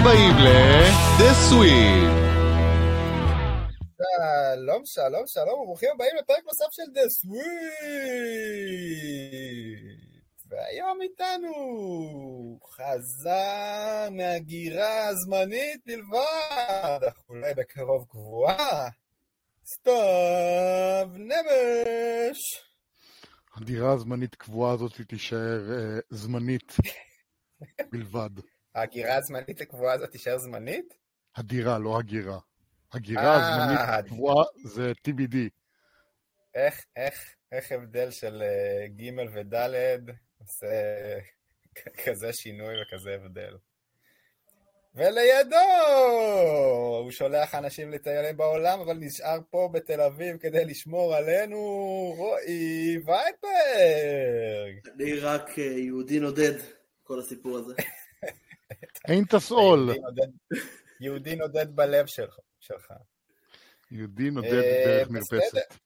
הבאים ל-The Sweet. שלום, וברוכים הבאים לפרק נוסף של The Sweet. והיום איתנו חזר מהגירה זמנית בלבד, אך אולי בקרוב קבועה, סתיו נמש. הדירה הזמנית קבועה הזאת תישאר זמנית בלבד. הגירה הזמנית הקבועה הזאת תישאר זמנית? הדירה, לא הגירה. הגירה הזמנית הקבועה זה TBD. איך הבדל של ג' וד' עושה כזה שינוי וכזה הבדל. ולידו הוא שולח אנשים לטייל בעולם, אבל נשאר פה בתל אביב כדי לשמור עלינו, רועי וייפברג. אני רק יהודי נודד, כל הסיפור הזה. Ain't us all. יהודי נודד בלב שלך. יהודי נודד דרך מרפסת.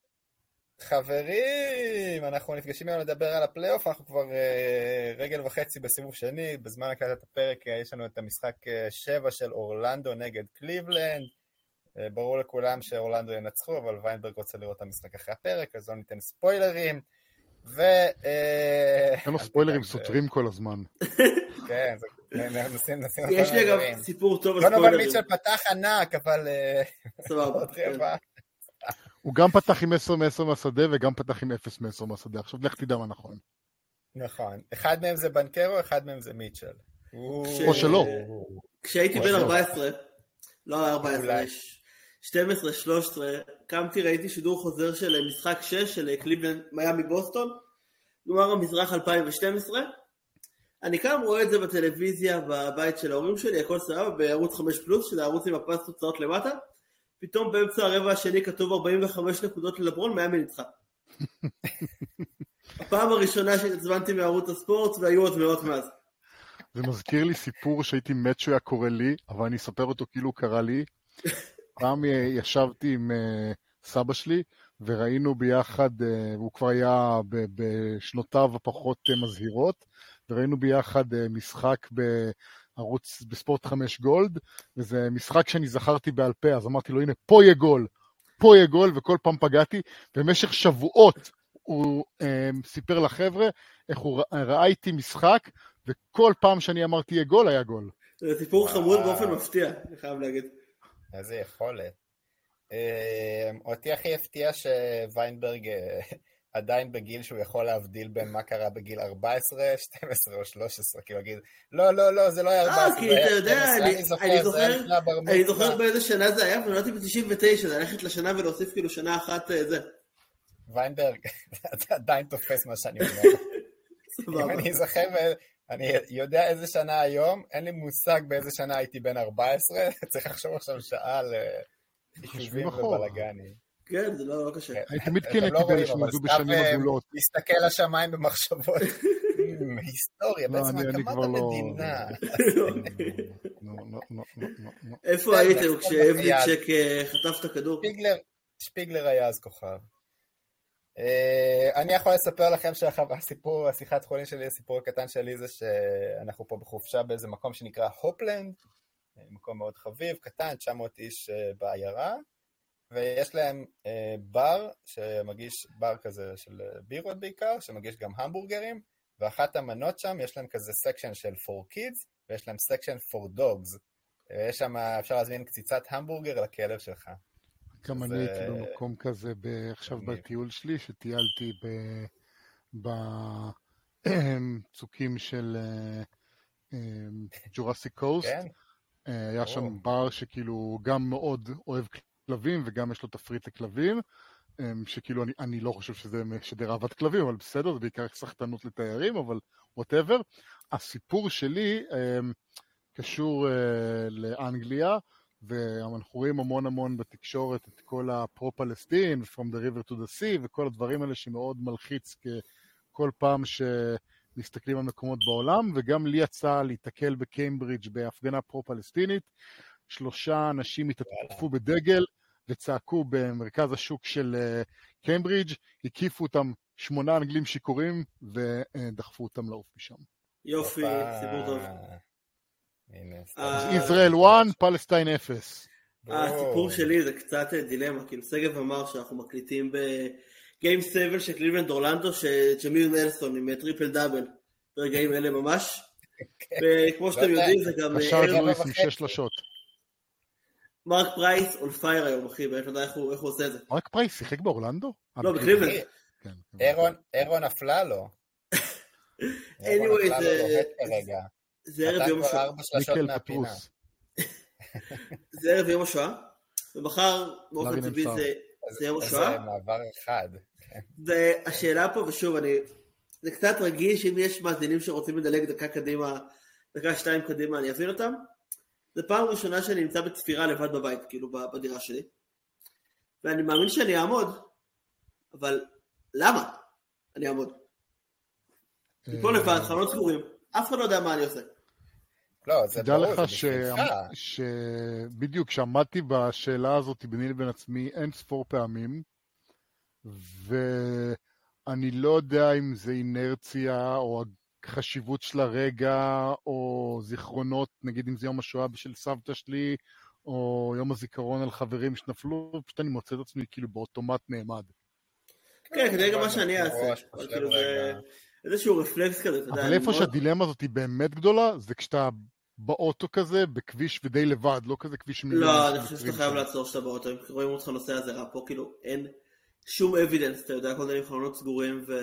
חברים, אנחנו נפגשים היום לדבר על הפלייאוף, אנחנו כבר רגל וחצי בסיבוב שני, בזמן הקלטת הפרק יש לנו את המשחק 7 של אורלנדו נגד קליבלנד, ברור לכולם שאורלנדו ינצחו, אבל ויינברג רוצה לראות את המשחק אחרי הפרק, אז לא ניתן ספוילרים, כמה ספוילרים סותרים כל הזמן. כן, נשים יש לי גם סיפור טוב על ספוילרים. ספוילרים. מיטשל פתח ענק, אבל... סבבה. הוא גם פתח עם 10 מ-10 מהשדה וגם פתח עם 0 מ-10 מהשדה. עכשיו לך תדע מה נכון. נכון. אחד מהם זה בנקרו, אחד מהם זה מיטשל. או שלא. כשהייתי בן 14, לא 14, 12-13, קמתי, ראיתי שידור חוזר של משחק 6 של קליבלנד מיאמי בוסטון, גמר המזרח 2012. אני קם רואה את זה בטלוויזיה בבית של ההורים שלי, הכל סבבה, בערוץ 5 פלוס, שזה הערוץ עם הפס תוצאות למטה. פתאום באמצע הרבע השני כתוב 45 נקודות ללברון, מיאמי ניצחה. הפעם הראשונה שהתעצבנתי מערוץ הספורט, והיו עוד מאות מאז. זה מזכיר לי סיפור שהייתי מת שהוא היה קורא לי, אבל אני אספר אותו כאילו הוא קרא לי. פעם ישבתי עם סבא שלי, וראינו ביחד, הוא כבר היה בשנותיו הפחות מזהירות, וראינו ביחד משחק בערוץ בספורט 5 גולד, וזה משחק שאני זכרתי בעל פה, אז אמרתי לו, הנה, פה יהיה גול, וכל פעם פגעתי, במשך שבועות הוא סיפר לחבר'ה, איך הוא ראה איתי משחק, וכל פעם שאני אמרתי יהיה גול, היה גול. זה סיפור חמוד באופן מפתיע, אני חייב להגיד. איזה יכולת. אותי הכי הפתיע שוויינברג עדיין בגיל שהוא יכול להבדיל בין מה קרה בגיל 14, 12 או 13, כי הוא יגיד, לא, זה לא היה 14. כי אתה יודע, אני זוכר באיזה שנה זה היה, ונולדתי ב-99, זה ללכת לשנה ולהוסיף כאילו שנה אחת זה. ויינברג, אתה עדיין תופס מה שאני אומר. אם אני זוכר, אני יודע איזה שנה היום, אין לי מושג באיזה שנה הייתי בן 14, צריך לחשוב עכשיו שעה על חישובים ובלגנים. כן, זה לא קשה. אני תמיד כן הייתי בין שמודו בשנים עגולות. להסתכל לשמיים במחשבות. היסטוריה, בעצם הקמת המדינה. איפה הייתם כשאבליצ'ק חטף את הכדור? שפיגלר היה אז כוכב. אני יכול לספר לכם שהסיפור, השיחת חולין שלי, הסיפור הקטן שלי זה שאנחנו פה בחופשה באיזה מקום שנקרא הופלנד, מקום מאוד חביב, קטן, 900 איש בעיירה, ויש להם בר שמגיש, בר כזה של בירות בעיקר, שמגיש גם המבורגרים, ואחת המנות שם יש להם כזה סקשן של for kids, ויש להם סקשן for dogs, ויש שם, אפשר להזמין קציצת המבורגר לכלב שלך. גם אני הייתי במקום כזה עכשיו בטיול שלי, שטיילתי בצוקים של ג'ורסיק קוסט. היה שם בר שכאילו גם מאוד אוהב כלבים, וגם יש לו תפריט לכלבים, שכאילו אני לא חושב שזה משדר אהבת כלבים, אבל בסדר, זה בעיקר סחטנות לתיירים, אבל whatever. הסיפור שלי קשור לאנגליה, ואנחנו רואים המון בתקשורת את כל הפרו-פלסטין, From the River to the Sea, וכל הדברים האלה שמאוד מלחיץ כל פעם שמסתכלים על מקומות בעולם, וגם לי יצא להתקל בקיימברידג' בהפגנה פרו-פלסטינית, 3 אנשים התעטפו בדגל, וצעקו במרכז השוק של קיימברידג', הקיפו אותם 8 אנגלים שיכורים, ודחפו אותם לעוף משם. יופי, סיפור טוב. ישראל 1, פלסטיין 0. הסיפור שלי זה קצת דילמה, כאילו סגב אמר שאנחנו מקליטים בגיים 7 של קליבלנד אורלנדו, שג'מיל נלסון עם טריפל דאבל ברגעים אלה ממש, וכמו שאתם יודעים זה גם... השאר לואיס עם 6 שלשות. מרק פרייס און פייר היום, אחי, ואני לא יודע איך הוא עושה את זה. מרק פרייס שיחק באורלנדו? לא, בקליבלנד. אירון נפלה לו. anyway, זה ערב יום השואה. זה ערב יום השואה, ומחר באופן טבעי זה יום השואה. זה מעבר אחד. והשאלה פה, ושוב, זה קצת רגיש, אם יש מאזינים שרוצים לדלג דקה קדימה, דקה 2 קדימה, אני אבין אותם. זה פעם ראשונה שאני נמצא בצפירה לבד בבית, כאילו בדירה שלי. ואני מאמין שאני אעמוד, אבל למה אני אעמוד? פה לבד, חלונות סגורים, אף אחד לא יודע מה אני עושה. לא, זה תדע ברור, לך זה בשבילך. שבדיוק שעמדתי בשאלה הזאת ביני לבין עצמי אין ספור פעמים, ואני לא יודע אם זה אינרציה או החשיבות של הרגע, או זיכרונות, נגיד אם זה יום השואה בשביל סבתא שלי, או יום הזיכרון על חברים שנפלו, פשוט אני מוצא את עצמי כאילו באוטומט נעמד. כן, כדי גם מה שאני אעשה, כאילו זה איזשהו רפלקס כזה, אתה יודע. אבל איפה שהדילמה הזאת היא באמת גדולה, זה כשאתה באוטו כזה, בכביש ודי לבד, לא כזה כביש מיליון. לא, אני חושב שאתה חייב לעצור שאתה באוטו, אם רואים אותך נוסע הזה רע פה, כאילו אין שום אבידנס, אתה יודע, כל דברים חלונות סגורים ו...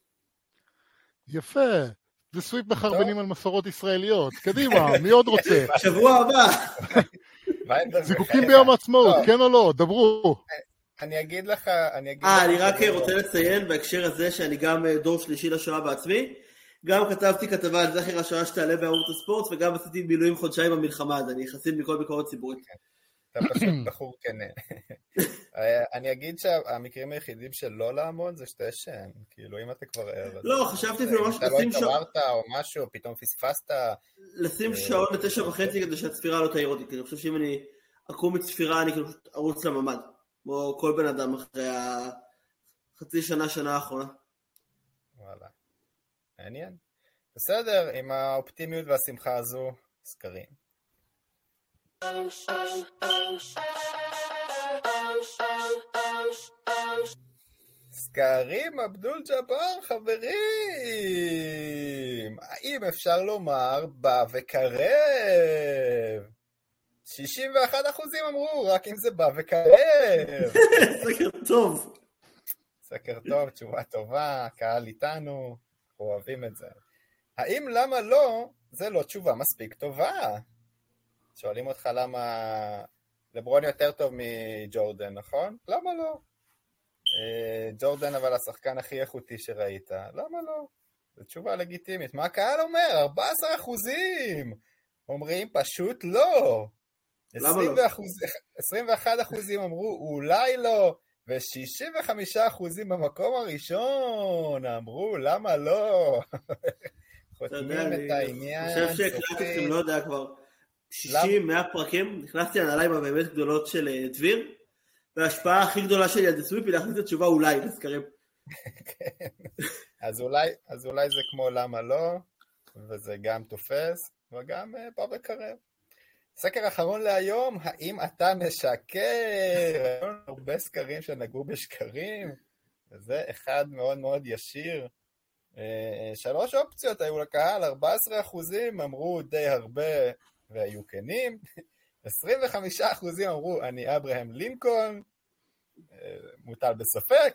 יפה, זה סוויפ מחרבנים על מסורות ישראליות, קדימה, מי עוד רוצה? שבוע הבא. זיקוקים ביום העצמאות, כן או לא, דברו. אני אגיד לך... אני רק רוצה לציין בהקשר הזה שאני גם דור שלישי לשואה בעצמי, גם כתבתי כתבה על זכר השואה שתעלה בערוץ הספורט, וגם עשיתי מילואים חודשיים במלחמה, אז אני חסיד מכל ביקורת ציבורית. אתה פשוט בחור כנה. אני אגיד שהמקרים היחידים של לא לעמוד זה שאתה ישן, כאילו אם אתה כבר ער. לא, חשבתי אפילו ממש לשים שעון. אתה לא התעוררת או משהו, פתאום פספסת. לשים שעון ל9:30 כדי שהצפירה לא תעיר אותי, כי אני חושב שאם אני אקום מצפירה אני כאילו ארוץ לממד, כמו כל בן אדם אחרי החצי שנה האחרונה. וואלה. מעניין. בסדר, עם האופטימיות והשמחה הזו, סקרים. סקרים אבדול ג'אבר, חברים! האם אפשר לומר בא וקרב? 61% אמרו, רק אם זה בא וקרב. סקר טוב. סקר טוב, תשובה טובה, קהל איתנו, אוהבים את זה. האם למה לא, זה לא תשובה מספיק טובה? שואלים אותך למה לברון יותר טוב מג'ורדן, נכון? למה לא? ג'ורדן אבל השחקן הכי איכותי שראית, למה לא? זו תשובה לגיטימית. מה הקהל אומר? 14% אומרים פשוט לא. 21% אמרו אולי לא, ו65% במקום הראשון אמרו למה לא. חותמים את העניין. אני חושב שהקלטתם, לא יודע כבר 60-100 פרקים, נכנסתי לנעליים הבאמת גדולות של דביר, וההשפעה הכי גדולה שלי על דסוויפ היא להכניס את התשובה אולי, לזכרים. אז אולי זה כמו למה לא, וזה גם תופס, וגם בא בקרב. סקר אחרון להיום, האם אתה משקר? הרבה סקרים שנגעו בשקרים, וזה אחד מאוד מאוד ישיר. 3 אופציות היו לקהל, 14% אמרו די הרבה והיו כנים, 25% אמרו אני אברהם לינקולן, מוטל בספק,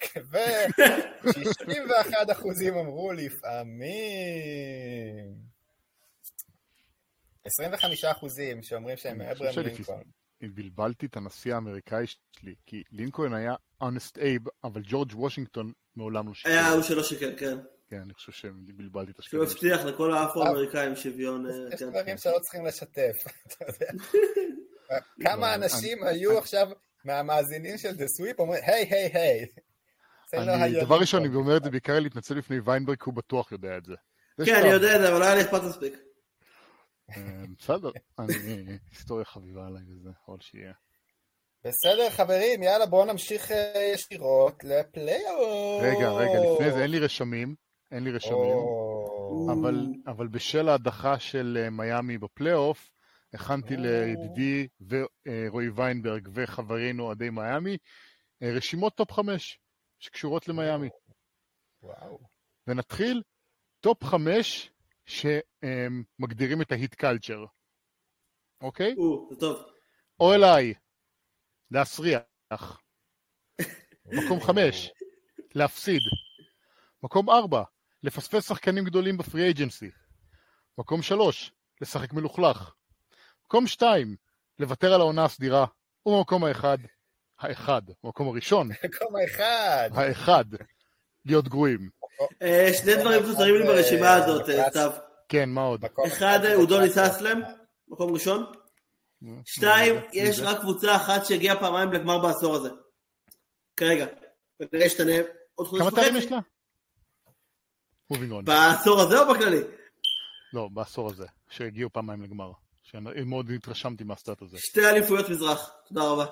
ו61% אמרו לפעמים. 25% שאומרים שהם אברהם לינקולן. בלבלתי את הנשיא האמריקאי שלי, כי לינקולן היה אונסט אייב, אבל ג'ורג' וושינגטון מעולם לא שיקר. היה הוא שלא שיקר, כן. כן, אני חושב שבלבלתי את השקרים. שהוא הבטיח לכל האפרו-אמריקאים שוויון. יש דברים שלא צריכים לשתף. כמה אנשים היו עכשיו מהמאזינים של The Sweep אומרים, היי. דבר ראשון, אני אומר את זה בעיקר להתנצל לפני ויינברג, הוא בטוח יודע את זה. כן, אני יודע את זה, אבל לא היה לי אכפת מספיק. בסדר, היסטוריה חביבה עליי וזה, עוד שיהיה. בסדר חברים, יאללה בואו נמשיך ישירות לפלייאוף. רגע, לפני זה אין לי רשמים, אבל בשל ההדחה של מיאמי בפלייאוף, הכנתי לידידי ורועי ויינברג וחברינו עדי מיאמי, רשימות טופ 5 שקשורות למיימי. וואו. ונתחיל טופ 5 שמגדירים את ההיט קלצ'ר. אוקיי? זה טוב. או אליי, להסריח. מקום 5, להפסיד. מקום 4, לפספס שחקנים גדולים בפרי אייג'נסי. מקום 3, לשחק מלוכלך. מקום 2, לוותר על העונה הסדירה. ומקום המקום הראשון. מקום האחד. להיות גרועים. שני דברים חסרים לי ברשימה הזאת, סתיו. כן, מה עוד? אחד, אודוניס אסלם, מקום ראשון. 2, יש רק קבוצה אחת שהגיעה פעמיים לגמר בעשור הזה. כרגע. ונראה שתנה עוד חודש וחצי. כמה תארים יש לה? בעשור הזה או בכללי? לא, בעשור הזה, שהגיעו פעמיים לגמר. מאוד התרשמתי מהסטאט הזה. 2 אליפויות מזרח, תודה רבה.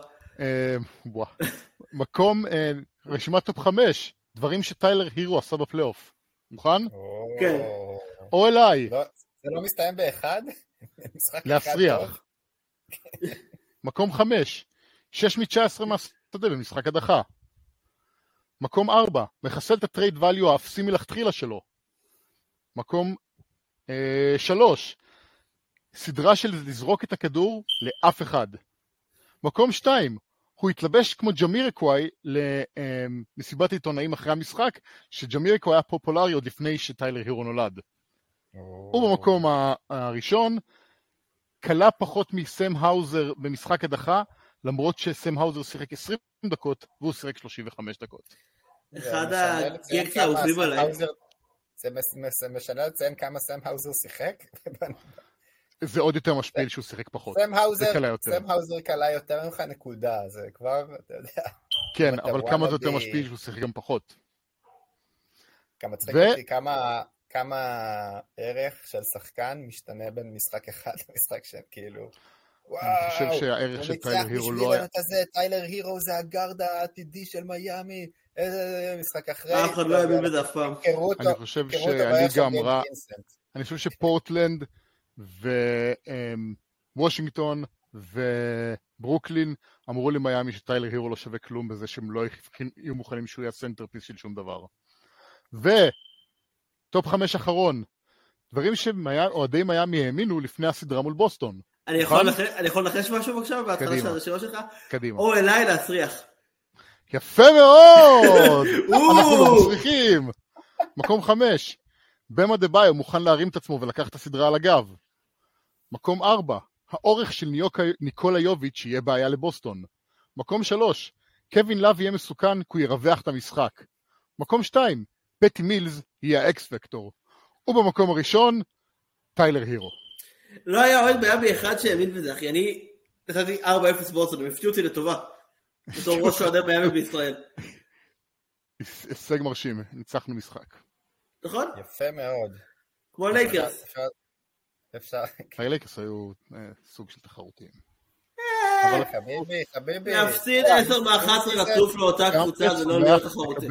מקום, רשימת טופ 5, דברים שטיילר הירו עשה בפלייאוף. מוכן? כן. או אליי. זה לא מסתיים באחד? להפריח. מקום 5, 6 מ-19 מהשדה במשחק הדחה. מקום 4, מחסל את הטרייד ואליו האפסי מלכתחילה שלו. מקום 3, סדרה של לזרוק את הכדור לאף אחד. מקום 2, הוא התלבש כמו ג'מיריקוואי למסיבת עיתונאים אחרי המשחק, שג'מיריקוואי היה פופולרי עוד לפני שטיילר הירו נולד. ובמקום הראשון, קלה פחות מסם האוזר במשחק הדחה, למרות שסם האוזר שיחק 20 דקות, והוא שיחק 35 דקות. אחד הגקס האהובים עליי. זה משנה לציין כמה סם האוזר שיחק? זה עוד יותר משפיל שהוא שיחק פחות. סם האוזר קלה יותר ממך נקודה, זה כבר, אתה יודע. כן, אבל כמה זה יותר משפיל שהוא שיחק גם פחות. כמה צחק אותי, כמה ערך של שחקן משתנה בין משחק אחד למשחק שהם כאילו, וואו, אני חושב שהערך של טיילר הירו לא היה... טיילר הירו זה הגארד העתידי של מיאמי, איזה משחק אחרי. אף אחד לא יבין בזה אף פעם. אני חושב שהליגה אמרה, אני חושב שפורטלנד ווושינגטון וברוקלין אמרו למיאמי שטיילר הירו לא שווה כלום בזה שהם לא יהיו מוכנים שהוא יהיה סנטרפיס של שום דבר. וטופ 5 אחרון, דברים שאוהדי מיאמי האמינו לפני הסדרה מול בוסטון. אני יכול לנחש משהו בבקשה בהתחלה של השאלה שלך? קדימה. או אליי להסריח. יפה מאוד! אנחנו לא מצליחים! מקום 5, במה דה ביו מוכן להרים את עצמו ולקח את הסדרה על הגב. מקום 4, האורך של ניקולה יוביץ' יהיה בעיה לבוסטון. מקום 3, קווין לב יהיה מסוכן כי הוא ירווח את המשחק. מקום 2, פטי מילס יהיה האקס פקטור. ובמקום הראשון, טיילר הירו. לא היה אוהד מיאמי אחד שהאמין בזה, אחי. אני נתתי 4-0 בוסטון, הם הפתיעו אותי לטובה. בתור ראש אוהדי מיאמי בישראל. הישג מרשים, ניצחנו משחק. נכון? יפה מאוד. כמו לייקרס. אפשר. הלייקרס היו סוג של תחרותיים. חביבי. להפסיד 10 מ-11 רצוף לאותה קבוצה, זה לא להיות תחרותי.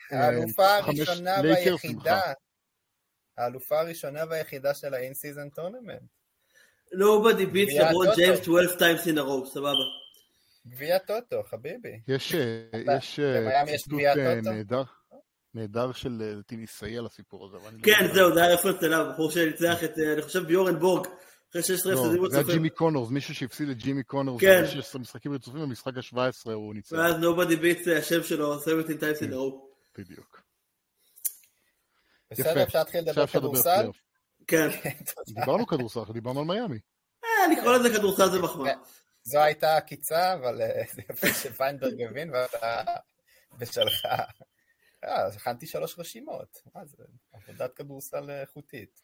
האלופה הראשונה והיחידה של האין-סיזן טורנמנט. Nobody beats LeBron James 12 times in a row, סבבה. גביע טוטו, חביבי. יש ציטוט נהדר של טיניסאי על הסיפור הזה. כן, זהו, זה היה רפרנס אליו, בחור שניצח את, אני חושב, ביורן בורג, אחרי 16 הפסדים רצופים. זה היה ג'ימי קונורס, מישהו שהפסיד לג'ימי קונורס, 16 משחקים רצופים, במשחק ה-17 הוא ניצח. ואז Nobody beats השם שלו, 17 times in a row. בדיוק. בסדר, אפשר להתחיל לדבר כדורסל? כן. דיברנו כדורסל, דיברנו על מיאמי. לקרוא לזה כדורסל זה מחמאה. זו הייתה הקיצה, אבל זה יפה שוויינברג הבין, ואתה בשלך. הכנתי 3 רשימות. זה עבודת כדורסל איכותית.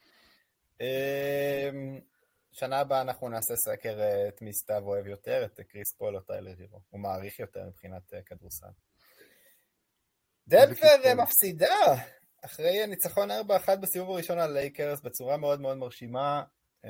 שנה הבאה אנחנו נעשה סקר את מי סתיו אוהב יותר, את קריס פול או טיילר הירו. הוא מעריך יותר מבחינת כדורסל. דנבר מפסידה. אחרי ניצחון 4-1 בסיבוב הראשון על לייקרס, בצורה מאוד מאוד מרשימה,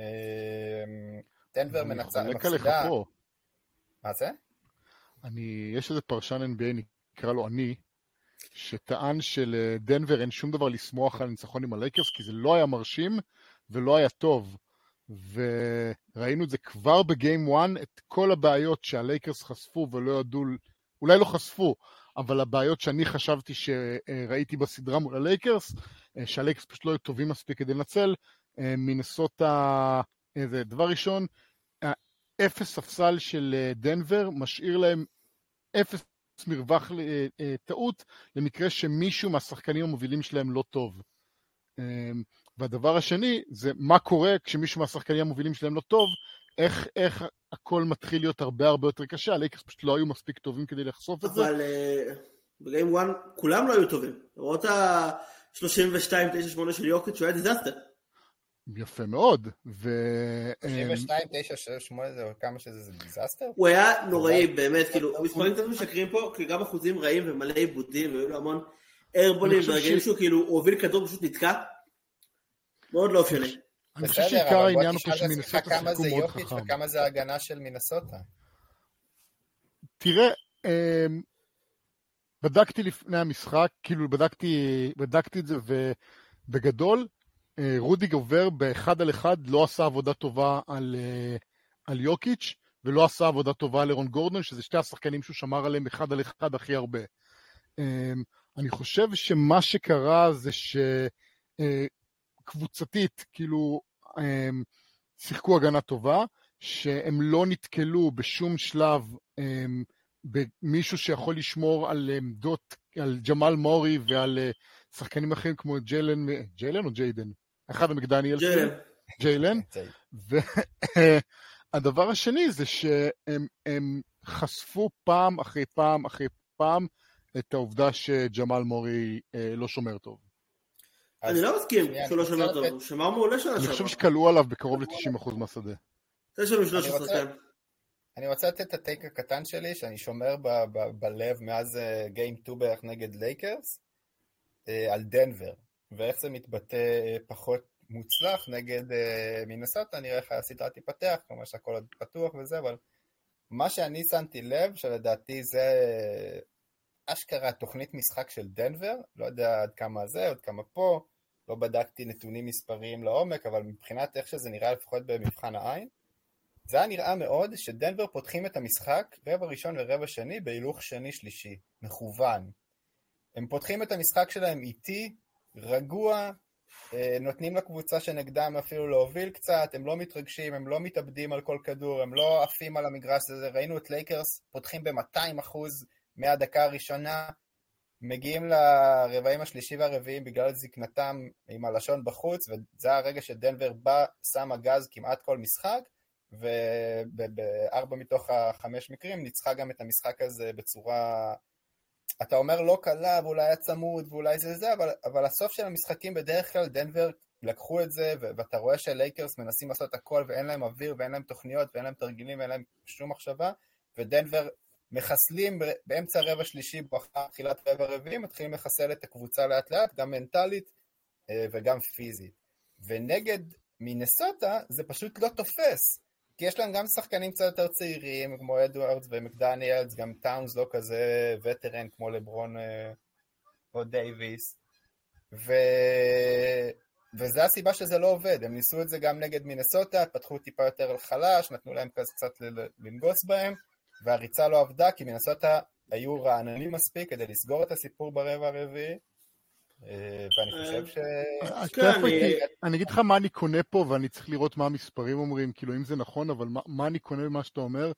דנבר מפסידה. מה זה? יש איזה פרשן NBA, נקרא לו אני, שטען שלדנבר אין שום דבר לשמוח על ניצחון עם הלייקרס, כי זה לא היה מרשים ולא היה טוב. וראינו את זה כבר בגיים 1, את כל הבעיות שהלייקרס חשפו ולא ידעו, אולי לא חשפו, אבל הבעיות שאני חשבתי שראיתי בסדרה מול הלייקרס, שהלייקרס פשוט לא היו טובים מספיק כדי לנצל, מינסוטה, זה דבר ראשון, אפס ספסל של דנבר משאיר להם אפס מרווח טעות למקרה שמישהו מהשחקנים המובילים שלהם לא טוב. והדבר השני זה מה קורה כשמישהו מהשחקנים המובילים שלהם לא טוב, איך הכל מתחיל להיות הרבה הרבה יותר קשה, הלייקרס פשוט לא היו מספיק טובים כדי לחשוף את זה. אבל בגיים 1 כולם לא היו טובים, למרות ה-32-9-8 של יוקיץ' שהוא היה דיזסטר. יפה מאוד. 32-9-8 זה כמה שזה דיזסטר? הוא היה נוראי באמת, כאילו, המספרים קצת משקרים פה, כי גם אחוזים רעים ומלא עיבודים, והיו לו המון איירבולים, והרגעים שהוא כאילו, הוא הוביל כדור פשוט נתקע. מאוד לא אופייני. אני חושב שעיקר העניין הוא פה שמנסוטה כמה זה יוקיץ' וכמה זה ההגנה של מנסוטה. תראה, בדקתי לפני המשחק, כאילו בדקתי את זה, ובגדול, רודי גובר באחד על אחד לא עשה עבודה טובה על יוקיץ' ולא עשה עבודה טובה על אירון גורדון, שזה שתי השחקנים שהוא שמר עליהם אחד על אחד הכי הרבה. אני חושב שמה שקרה זה שקבוצתית, כאילו, שיחקו הגנה טובה, שהם לא נתקלו בשום שלב במישהו שיכול לשמור על עמדות, על ג'מאל מורי ועל שחקנים אחרים כמו ג'יילן או ג'יידן? אחד המקדניאל. ג'יילן. והדבר השני זה שהם חשפו פעם אחרי פעם אחרי פעם את העובדה שג'מאל מורי לא שומר טוב. אני לא מסכים שהוא לא שומר טוב, הוא שמר מעולה שנה. אני חושב שקלעו עליו בקרוב ל-90% מהשדה. אני רוצה לתת את הטייק הקטן שלי, שאני שומר בלב מאז גיים 2 בערך נגד לייקרס, על דנבר, ואיך זה מתבטא פחות מוצלח נגד מינסוטה, נראה איך הסדרה תיפתח, כלומר שהכל עוד פתוח וזה, אבל מה שאני שמתי לב, שלדעתי זה אשכרה תוכנית משחק של דנבר, לא יודע עד כמה זה, עוד כמה פה, לא בדקתי נתונים מספריים לעומק, אבל מבחינת איך שזה נראה לפחות במבחן העין, זה היה נראה מאוד שדנבר פותחים את המשחק, רבע ראשון ורבע שני, בהילוך שני שלישי, מכוון. הם פותחים את המשחק שלהם איטי, רגוע, נותנים לקבוצה שנגדם אפילו להוביל קצת, הם לא מתרגשים, הם לא מתאבדים על כל כדור, הם לא עפים על המגרש הזה, ראינו את לייקרס פותחים ב-200% מהדקה הראשונה, מגיעים לרבעים השלישי והרביעים בגלל זקנתם עם הלשון בחוץ, וזה הרגע שדנבר בא, שם הגז כמעט כל משחק, וב4 מתוך 5 מקרים ניצחה גם את המשחק הזה בצורה, אתה אומר לא קלה ואולי היה צמוד ואולי זה, אבל הסוף של המשחקים בדרך כלל דנבר לקחו את זה, ואתה רואה שלייקרס מנסים לעשות הכל ואין להם אוויר ואין להם תוכניות ואין להם תרגילים ואין להם שום מחשבה, ודנבר מחסלים באמצע רבע שלישי בתחילת רבע רביעי, מתחילים לחסל את הקבוצה לאט לאט, גם מנטלית וגם פיזית. ונגד מינסוטה זה פשוט לא תופס, כי יש להם גם שחקנים קצת יותר צעירים, כמו אדוארדס ומקדניאלס, גם טאונס לא כזה וטרן כמו לברון או דייביס, וזה הסיבה שזה לא עובד. הם ניסו את זה גם נגד מינסוטה, פתחו טיפה יותר חלש, נתנו להם קצת לנגוס בהם, והריצה לא עבדה, כי מינסוטה היו רעננים מספיק כדי לסגור את הסיפור ברבע הרביעי, ואני חושב ש... אני אגיד לך מה אני קונה פה, ואני צריך לראות מה המספרים אומרים, כאילו אם זה נכון, אבל מה אני קונה במה שאתה אומר,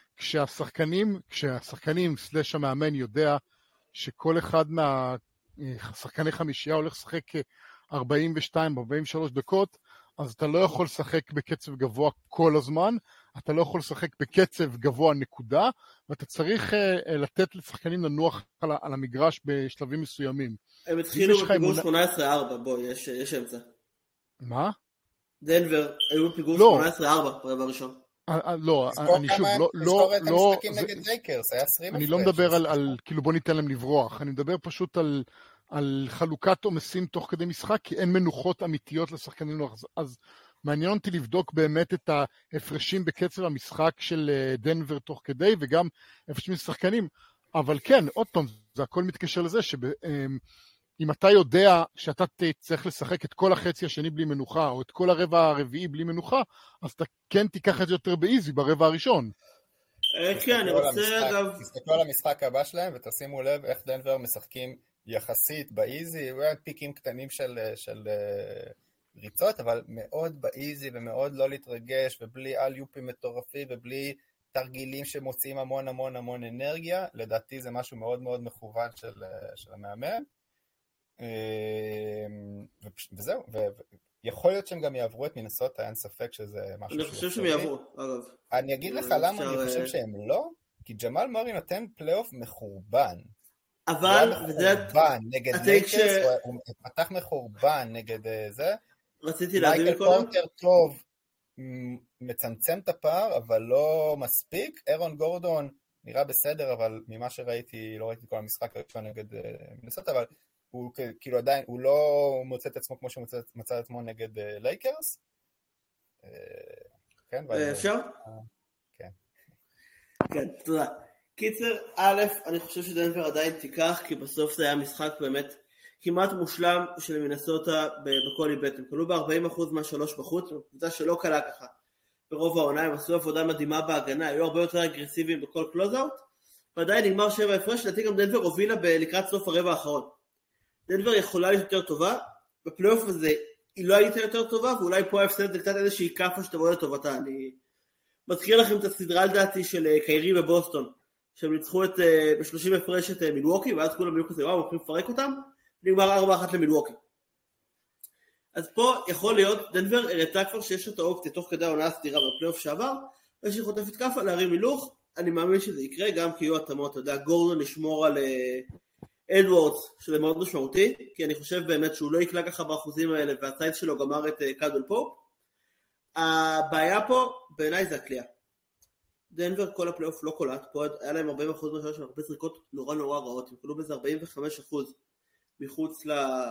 כשהשחקנים סלש המאמן יודע שכל אחד מהשחקני חמישייה הולך לשחק 42-43 דקות, אז אתה לא יכול לשחק בקצב גבוה כל הזמן, אתה לא יכול לשחק בקצב גבוה נקודה, ואתה צריך לתת לשחקנים לנוח על המגרש בשלבים מסוימים. הם התחילו בפיגור 18-4, בוא, יש אמצע. מה? דנבר היו בפיגור 18-4 ברבע הראשון. לא, אני שוב, לזכור את המשחקים נגד לייקרס, היה 20. אני לא מדבר על, כאילו בוא ניתן להם לברוח, אני מדבר פשוט על חלוקת עומסים תוך כדי משחק, כי אין מנוחות אמיתיות לשחקנים, אז מעניין אותי לבדוק באמת את ההפרשים בקצב המשחק של דנבר תוך כדי, וגם הפרשים לשחקנים, אבל כן, עוד פעם, זה הכל מתקשר לזה אם אתה יודע שאתה צריך לשחק את כל החצי השני בלי מנוחה, או את כל הרבע הרביעי בלי מנוחה, אז אתה כן תיקח את זה יותר באיזי ברבע הראשון. כן, אני רוצה אגב... תסתכלו על המשחק הבא שלהם, ותשימו לב איך דנבר משחקים יחסית באיזי, אולי פיקים קטנים של ריצות, אבל מאוד באיזי ומאוד לא להתרגש, ובלי אל-יופים מטורפים, ובלי תרגילים שמוצאים המון המון המון אנרגיה. לדעתי זה משהו מאוד מאוד מכוון של המאמן. וזהו, ויכול להיות שהם גם יעברו את מינסוטה, אין ספק שזה משהו... אני חושב שהם יעברו, אגב. אני אגיד לך למה אני חושב שהם לא, כי ג'מאל מורי נותן פלייאוף מחורבן. אבל... מחורבן נגד לייקרס, הוא פתח מחורבן נגד זה. רציתי להבין מייקל פורטר טוב, מצמצם את הפער, אבל לא מספיק. אירון גורדון נראה בסדר, אבל ממה שראיתי, לא ראיתי כל המשחק הראשון נגד מינסוטה, אבל הוא כאילו עדיין, הוא לא מוצא את עצמו כמו שהוא מצא את עצמו נגד לייקרס. כן, אפשר? כן. כן, תודה. קיצר, א', אני חושב שדנבר עדיין תיקח, כי בסוף זה היה משחק באמת כמעט מושלם של מינסוטה בכל היבט. הם קלו ב-40% מהשלוש בחוץ, קבוצה שלא קלה ככה. ברוב העונה הם עשו עבודה מדהימה בהגנה, היו הרבה יותר אגרסיביים בכל קלוזאוט, ועדיין נגמר 7 הפרש, לדעתי גם דנבר הובילה לקראת סוף הרבע האחרון. דנבר יכולה להיות יותר טובה, בפלייאוף הזה היא לא הייתה יותר טובה, ואולי פה ההפסד זה קצת איזושהי קפה שתבוא לטובתה. אני מזכיר לכם את הסדרה לדעתי של קיירי בבוסטון, שהם ניצחו ב-30 הפרש את מילווקי, ואז כולם היו כזה, וואו, הולכים לפרק אותם, נגמר 4-1 למילווקי. אז פה יכול להיות, דנבר הראתה כבר שיש את האופציה תוך כדי העונה הסדירה בפלייאוף שעבר, ושהיא חוטפת קפה להרים הילוך, אני מאמין שזה יקרה, גם כי יהיו התאמות, אתה יודע, גורדון ישמור על אדוורדס, שזה מאוד משמעותי, כי אני חושב באמת שהוא לא יקלה ככה באחוזים האלה, והצייד שלו גמר את קאדל פופ. הבעיה פה, בעיניי זה הקליעה. דנבר כל הפלייאוף לא קולט, פה היה להם 40% מהשאלה של הרבה זריקות נורא נורא רעות, הם קולו בזה 45% מחוץ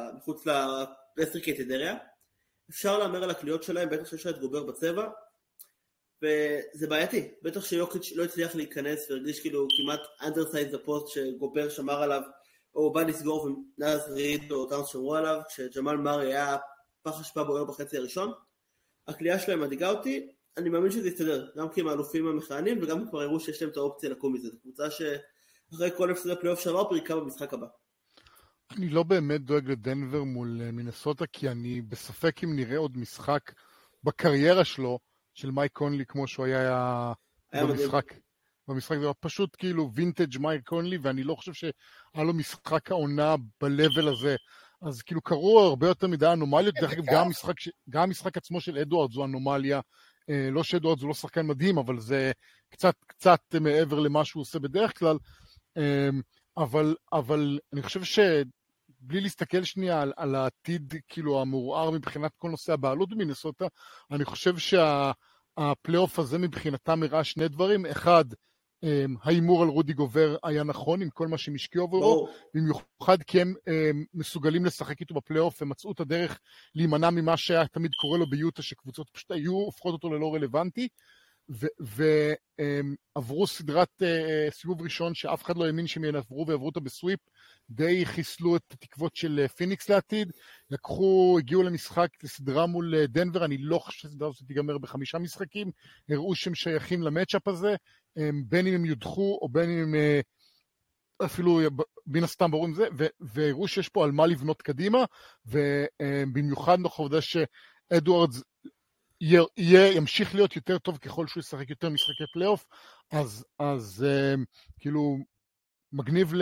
ל-10 דריה. אפשר לאמר על הקליעות שלהם, בטח שיש לה את גובר בצבע, וזה בעייתי, בטח שיוקיץ' לא הצליח להיכנס והרגיש כאילו כמעט underside the post שגובר שמר עליו, או בא לסגור ונאז ריד או טאונס שמרו עליו, כשג'מאל מארי היה פח אשפה בוער בחצי הראשון. הקליעה שלהם מדאיגה אותי, אני מאמין שזה יסתדר, גם כי הם האלופים המכהנים וגם כבר הראו שיש להם את האופציה לקום מזה. זו קבוצה שאחרי כל הפסד הפלייאוף שעבר פריקה במשחק הבא. אני לא באמת דואג לדנבר מול מינסוטה, כי אני בספק אם נראה עוד משחק בקריירה שלו, של מייק קונלי כמו שהוא היה במשחק זה פשוט כאילו וינטג' מייק קונלי, ואני לא חושב שהיה לו משחק העונה בלבל הזה, אז כאילו קראו הרבה יותר מדי אנומליות, דרך אגב גם המשחק עצמו של אדוארד זו אנומליה, לא שאדוארד זו לא שחקן מדהים, אבל זה קצת מעבר למה שהוא עושה בדרך כלל, אבל אני חושב שבלי להסתכל שנייה על העתיד כאילו המעורער מבחינת כל נושא הבעלות במינסוטה, אני חושב שהפלייאוף הזה מבחינתם הראה שני דברים, אחד, האימור על רודי גובר היה נכון עם כל מה שהם השקיעו עבורו, במיוחד כי הם מסוגלים לשחק איתו בפלייאוף, הם מצאו את הדרך להימנע ממה שהיה תמיד קורה לו ביוטה, שקבוצות פשוט היו הופכות אותו ללא רלוונטי, ועברו סדרת סיבוב ראשון שאף אחד לא האמין שהם יעברו ועברו אותה בסוויפ, די חיסלו את התקוות של פיניקס לעתיד, הגיעו למשחק לסדרה מול דנבר, אני לא חושב שסדרה הזאת תיגמר ב5 משחקים, הראו שהם שייכים למאצ'אפ הזה, בין אם הם יודחו או בין אם הם אפילו בין הסתם ברורים זה, והראו שיש פה על מה לבנות קדימה, ובמיוחד נוכח העובדה שאדוארדס ימשיך להיות יותר טוב ככל שהוא ישחק יותר משחקי פלייאוף, אז כאילו מגניב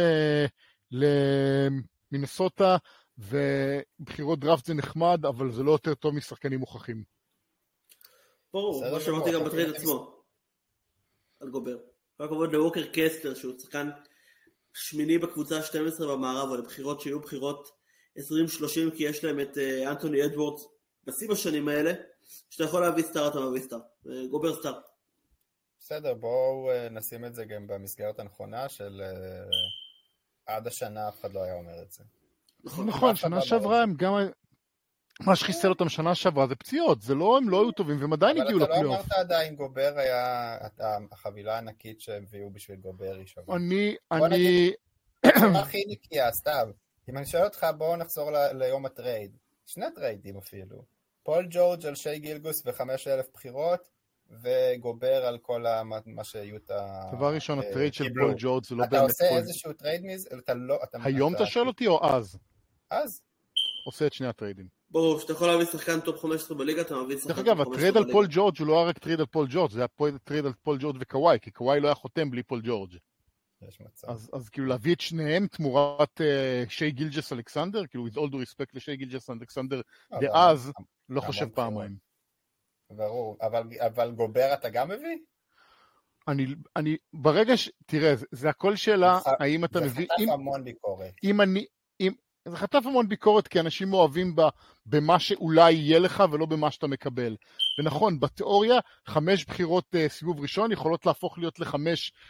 למינסוטה, ובחירות דראפט זה נחמד, אבל זה לא יותר טוב משחקנים מוכחים. ברור, מה שאמרתי גם בטרייד עצמו, על גובר. כל הכבוד לווקר קסטר, שהוא שחקן שמיני בקבוצה 12 במערב, או לבחירות שיהיו בחירות 20-30, כי יש להם את אנטוני אדוורדס בשיא בשנים האלה, שאתה יכול להביא סטאר, אתה מביא סטאר. גובר סטאר. בסדר, בואו נשים את זה גם במסגרת הנכונה של עד השנה אף אחד לא היה אומר את זה. נכון, שנה שעברה הם גם... מה שחיסל אותם שנה שעברה זה פציעות, זה לא, הם לא היו טובים, והם עדיין הגיעו לפלייאוף. אבל אתה לא אמרת עדיין, גובר היה החבילה הענקית שהם הביאו בשביל גובר ראשון. אני... מה הכי נקייה, סתיו? אם אני שואל אותך, בואו נחזור ליום הטרייד. 2 טריידים אפילו. פול ג'ורג' על שי גילגוס ו5,000 בחירות, וגובר על כל מה שיוטה... דבר ראשון, הטרייד של פול ג'ורג' זה לא באמת... אתה עושה איזשהו טרייד מזה? היום אתה שואל אותי או אז? אז. עושה את 2 הטריידים. ברור, שאתה יכול להביא שחקן טופ 15 בליגה, אתה מביא שחקן טופ 15 בליגה. דרך אגב, הטרייד על פול ג'ורג' הוא לא רק טרייד על פול ג'ורג', זה היה טרייד על פול ג'ורג' וקוואי, כי קוואי לא היה חותם בלי פול ג'ורג'. אז כאילו להביא את שניהם תמורת שי גילג'ס אלכסנדר, כאילו with all due respect לשי גילג'ס אלכסנדר דאז, לא חושב פעמיים. ברור, אבל גובר אתה גם מביא? אני ברגע תראה, זה הכל שאלה, האם אתה מביא... זה חטף המון ביקורת. זה חטף המון ביקורת, כי אנשים אוהבים במה שאולי יהיה לך ולא במה שאתה מקבל. ונכון, בתיאוריה, 5 בחירות סיבוב ראשון יכולות להפוך להיות ל5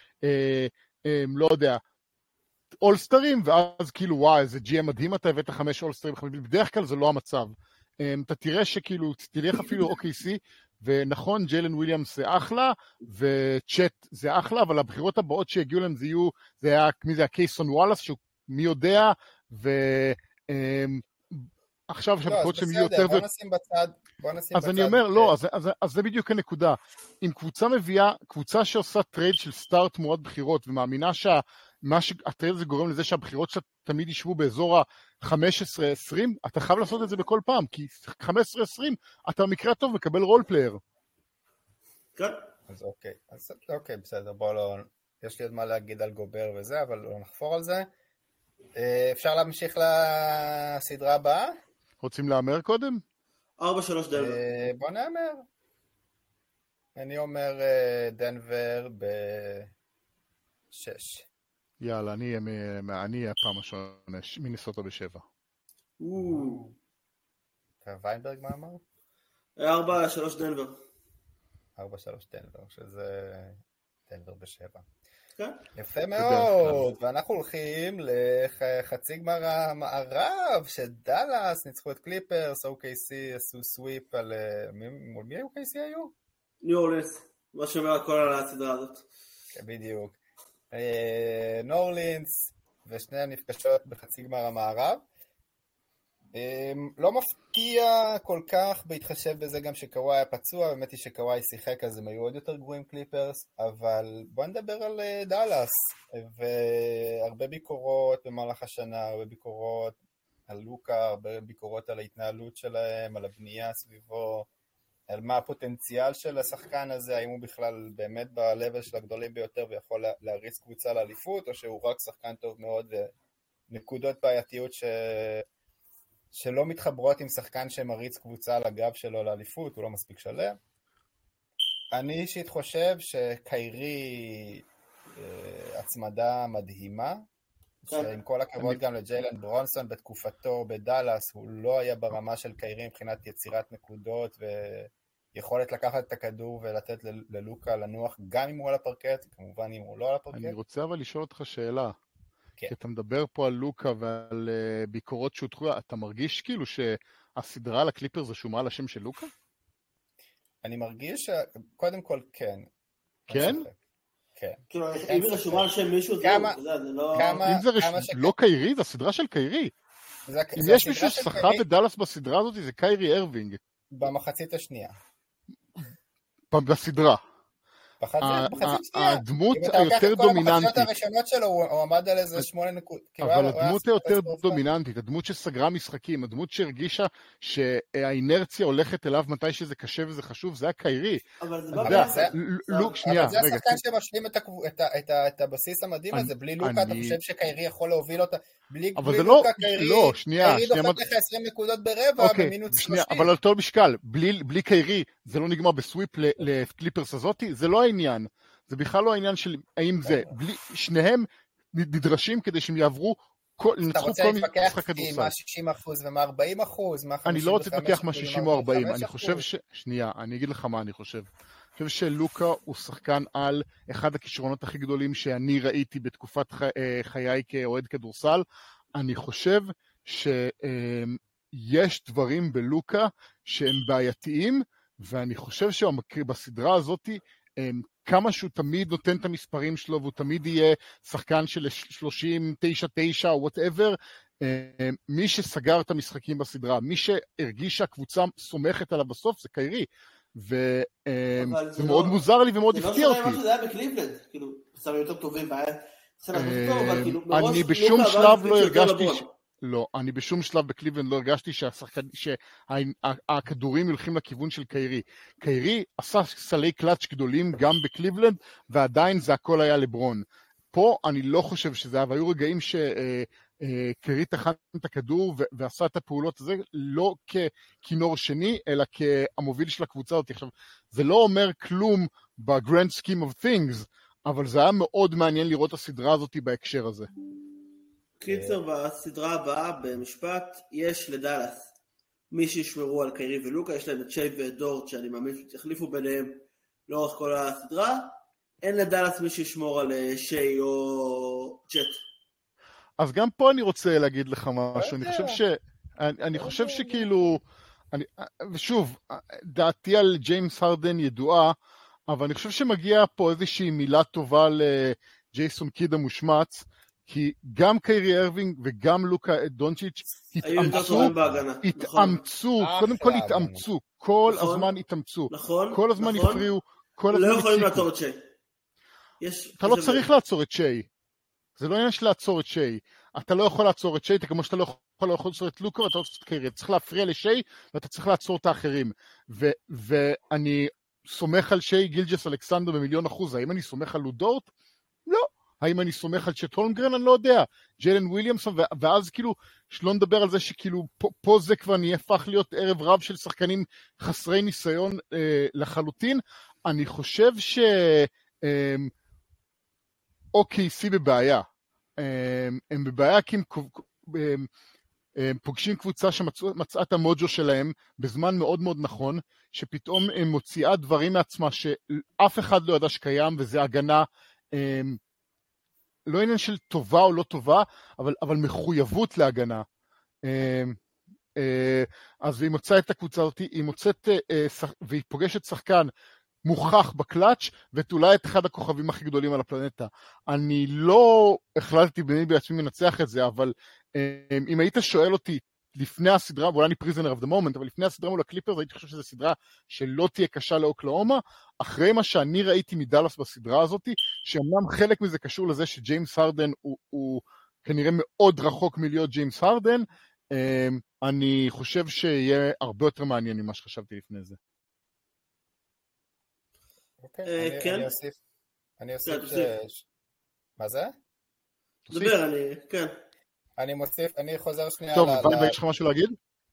לא יודע, אולסטרים, ואז כאילו וואי, איזה GM מדהים, אתה הבאת 5 אולסטרים, בדרך כלל זה לא המצב. אתה תראה שכאילו, תלך אפילו OKC, ונכון, ג'יילן וויליאמס זה אחלה, וצ'אט זה אחלה, אבל הבחירות הבאות שיגיעו להם זה היה, מי זה היה קייסון וואלאס, שהוא מי יודע, עכשיו שהבחירות שהם יהיו יותר... בוא נשים בצד. אז אני אומר, לא, אז זה בדיוק הנקודה. אם קבוצה מביאה, קבוצה שעושה טרייד של סטארט תמורת בחירות, ומאמינה שהטרייד הזה גורם לזה שהבחירות שלה תמיד ישבו באזור ה-15-20, אתה חייב לעשות את זה בכל פעם, כי 15-20 אתה במקרה טוב מקבל רול פלייר. כן. אז אוקיי, בסדר, בוא לא... יש לי עוד מה להגיד על גובר וזה, אבל לא נחפור על זה. אפשר להמשיך לסדרה הבאה? רוצים לאמר קודם? 4-3 דנבר. בוא נאמר. אני אומר דנבר ב6. יאללה, אני אהיה פעם השונה, מינסוטה ב7. ויינברג מה אמר? 4-3 דנבר. 4-3 דנבר, שזה דנבר ב7. יפה כן. מאוד, ואנחנו הולכים לחצי גמר המערב, שדלאס ניצחו את קליפרס, OKC עשו סוויפ על... מול מי OKC היו? ניו אורלינס, מה שאומר הכל על הסדרה הזאת. בדיוק. ניו אורלינס, ושני הנפגשות בחצי גמר המערב. לא מפתיע כל כך בהתחשב בזה גם שקוואי היה פצוע, באמת היא שקוואי שיחק אז הם היו עוד יותר גרועים קליפרס, אבל בוא נדבר על דלאס, והרבה ביקורות במהלך השנה, הרבה ביקורות על לוקה, הרבה ביקורות על ההתנהלות שלהם, על הבנייה סביבו, על מה הפוטנציאל של השחקן הזה, האם הוא בכלל באמת בלבל של הגדולים ביותר ויכול להריץ קבוצה לאליפות, או שהוא רק שחקן טוב מאוד ונקודות בעייתיות שלא מתחברות עם שחקן שמריץ קבוצה על הגב שלו לאליפות, הוא לא מספיק שלם. אני אישית חושב שקיירי הצמדה מדהימה, שעם כל הכבוד גם לג'יילן ברונסון בתקופתו בדלאס, הוא לא היה ברמה של קיירי מבחינת יצירת נקודות ויכולת לקחת את הכדור ולתת ללוקה לנוח, גם אם הוא על הפרקט, כמובן אם הוא לא על הפרקט. אני רוצה אבל לשאול אותך שאלה. כן. כי אתה מדבר פה על לוקה ועל ביקורות שהותחו, אתה מרגיש כאילו שהסדרה על הקליפר זה שומעה על השם של לוקה? אני מרגיש שקודם כל כן. כן? כן. כאילו, אם זה שומעה על שם מישהו, זה לא... אם זה לא קיירי, זה הסדרה של קיירי. אם יש מישהו ששחה בדלס בסדרה הזאת, זה קיירי ארווינג. במחצית השנייה. בסדרה. הדמות היותר דומיננטית. בחציות הראשונות שלו הוא עמד על איזה 8 נקודות. אבל הדמות היותר דומיננטית, הדמות שסגרה משחקים, הדמות שהרגישה שהאינרציה הולכת אליו מתי שזה קשה וזה חשוב, זה היה קיירי. אבל זה שנייה, זה השחקן שמשלים את הבסיס המדהים הזה, בלי לוקה אתה חושב שקיירי יכול להוביל אותה, בלי לוקה קיירי דופק לך 20 נקודות ברבע במינוס 30. אבל על אותו משקל, בלי קיירי זה לא נגמר בסוויפ לקליפרס הזאתי, זה לא העניין, זה בכלל לא העניין של האם זה, שניהם נדרשים כדי שהם יעברו, אתה רוצה להתפקח מה 60% ומה 40%? אני לא רוצה להתפקח מה 60 או 40, אני חושב שנייה, אני אגיד לך מה אני חושב. אני חושב שלוקה הוא שחקן על אחד הכישרונות הכי גדולים שאני ראיתי בתקופת חיי כאוהד כדורסל. אני חושב שיש דברים בלוקה שהם בעייתיים, ואני חושב שבסדרה הזאת, כמה שהוא תמיד נותן את המספרים שלו, והוא תמיד יהיה שחקן של 39-9 או whatever, מי שסגר את המשחקים בסדרה, מי שהרגיש שהקבוצה סומכת עליו בסוף, זה קיירי. וזה מאוד מוזר לי ומאוד הפתיע אותי. זה לא שונה מה שזה היה בקליבלנד, כאילו, סתם יותר טובים, אני בשום שלב לא הרגשתי, לא, אני בשום שלב בקליבלנד לא הרגשתי שהכדורים הולכים לכיוון של קיירי. קיירי עשה סלי קלאץ' גדולים גם בקליבלנד, ועדיין זה הכל היה לברון. פה אני לא חושב שזה היה, והיו רגעים שקיירי תחן את הכדור ועשה את הפעולות הזה, לא ככינור שני, אלא כהמוביל של הקבוצה הזאת. עכשיו, זה לא אומר כלום ב-grand scheme of things, אבל זה היה מאוד מעניין לראות את הסדרה הזאת בהקשר הזה. קיצר, בסדרה הבאה, במשפט, יש לדלס מי שישמרו על קיירי ולוקה, יש להם את שי ודורט, שאני מאמין שתחליפו ביניהם לאורך כל הסדרה, אין לדלס מי שישמור על שי או צ'ט. אז גם פה אני רוצה להגיד לך משהו, אני חושב שכאילו, ושוב, דעתי על ג'יימס הרדן ידועה, אבל אני חושב שמגיע פה איזושהי מילה טובה לג'ייסון קיד המושמץ, כי גם קיירי ארווינג וגם לוקה דונצ'יץ' התאמצו, קודם כל התאמצו, כל הזמן התאמצו, כל הזמן הפריעו, לא יכולים לעצור את שי. אתה לא צריך לעצור את שי, זה לא עניין של לעצור את שי, אתה לא יכול לעצור את שי, כמו שאתה לא יכול לעצור את לוקה ואתה לא צריך את קיירי, אתה צריך להפריע לשי ואתה צריך לעצור את האחרים, ואני סומך על שי גילג'ס אלכסנדר ב1,000,000%, האם אני סומך על לודורט? לא. האם אני סומך על צ'ט הולמגרן? אני לא יודע. ג'יילן וויליאמסון, ואז כאילו, שלא נדבר על זה שכאילו, פה זה כבר נהפך להיות ערב רב של שחקנים חסרי ניסיון לחלוטין. אני חושב OKC בבעיה. הם בבעיה כי הם פוגשים קבוצה שמצאה את המוג'ו שלהם בזמן מאוד מאוד נכון, שפתאום הם מוציאה דברים מעצמה שאף אחד לא ידע שקיים, וזה הגנה, לא עניין של טובה או לא טובה, אבל מחויבות להגנה. אז היא מוצאה את הקבוצה הזאת, היא מוצאת, והיא פוגשת שחקן מוכח בקלאץ' ואולי את אחד הכוכבים הכי גדולים על הפלנטה. אני לא החלטתי ביני בעצמי מנצח את זה, אבל אם היית שואל אותי לפני הסדרה, ואולי אני פריזנר of the moment, אבל לפני הסדרה מול הקליפרס, הייתי חושב שזו סדרה שלא תהיה קשה לאוקלאומה, אחרי מה שאני ראיתי מדלס בסדרה הזאת, שאמנם חלק מזה קשור לזה שג'יימס הרדן הוא כנראה מאוד רחוק מלהיות ג'יימס הרדן, אני חושב שיהיה הרבה יותר מעניין ממה שחשבתי לפני זה. אוקיי, אני אוסיף מה זה? דבר, כן. אני מוסיף, אני חוזר שנייה. טוב, יש לך משהו להגיד?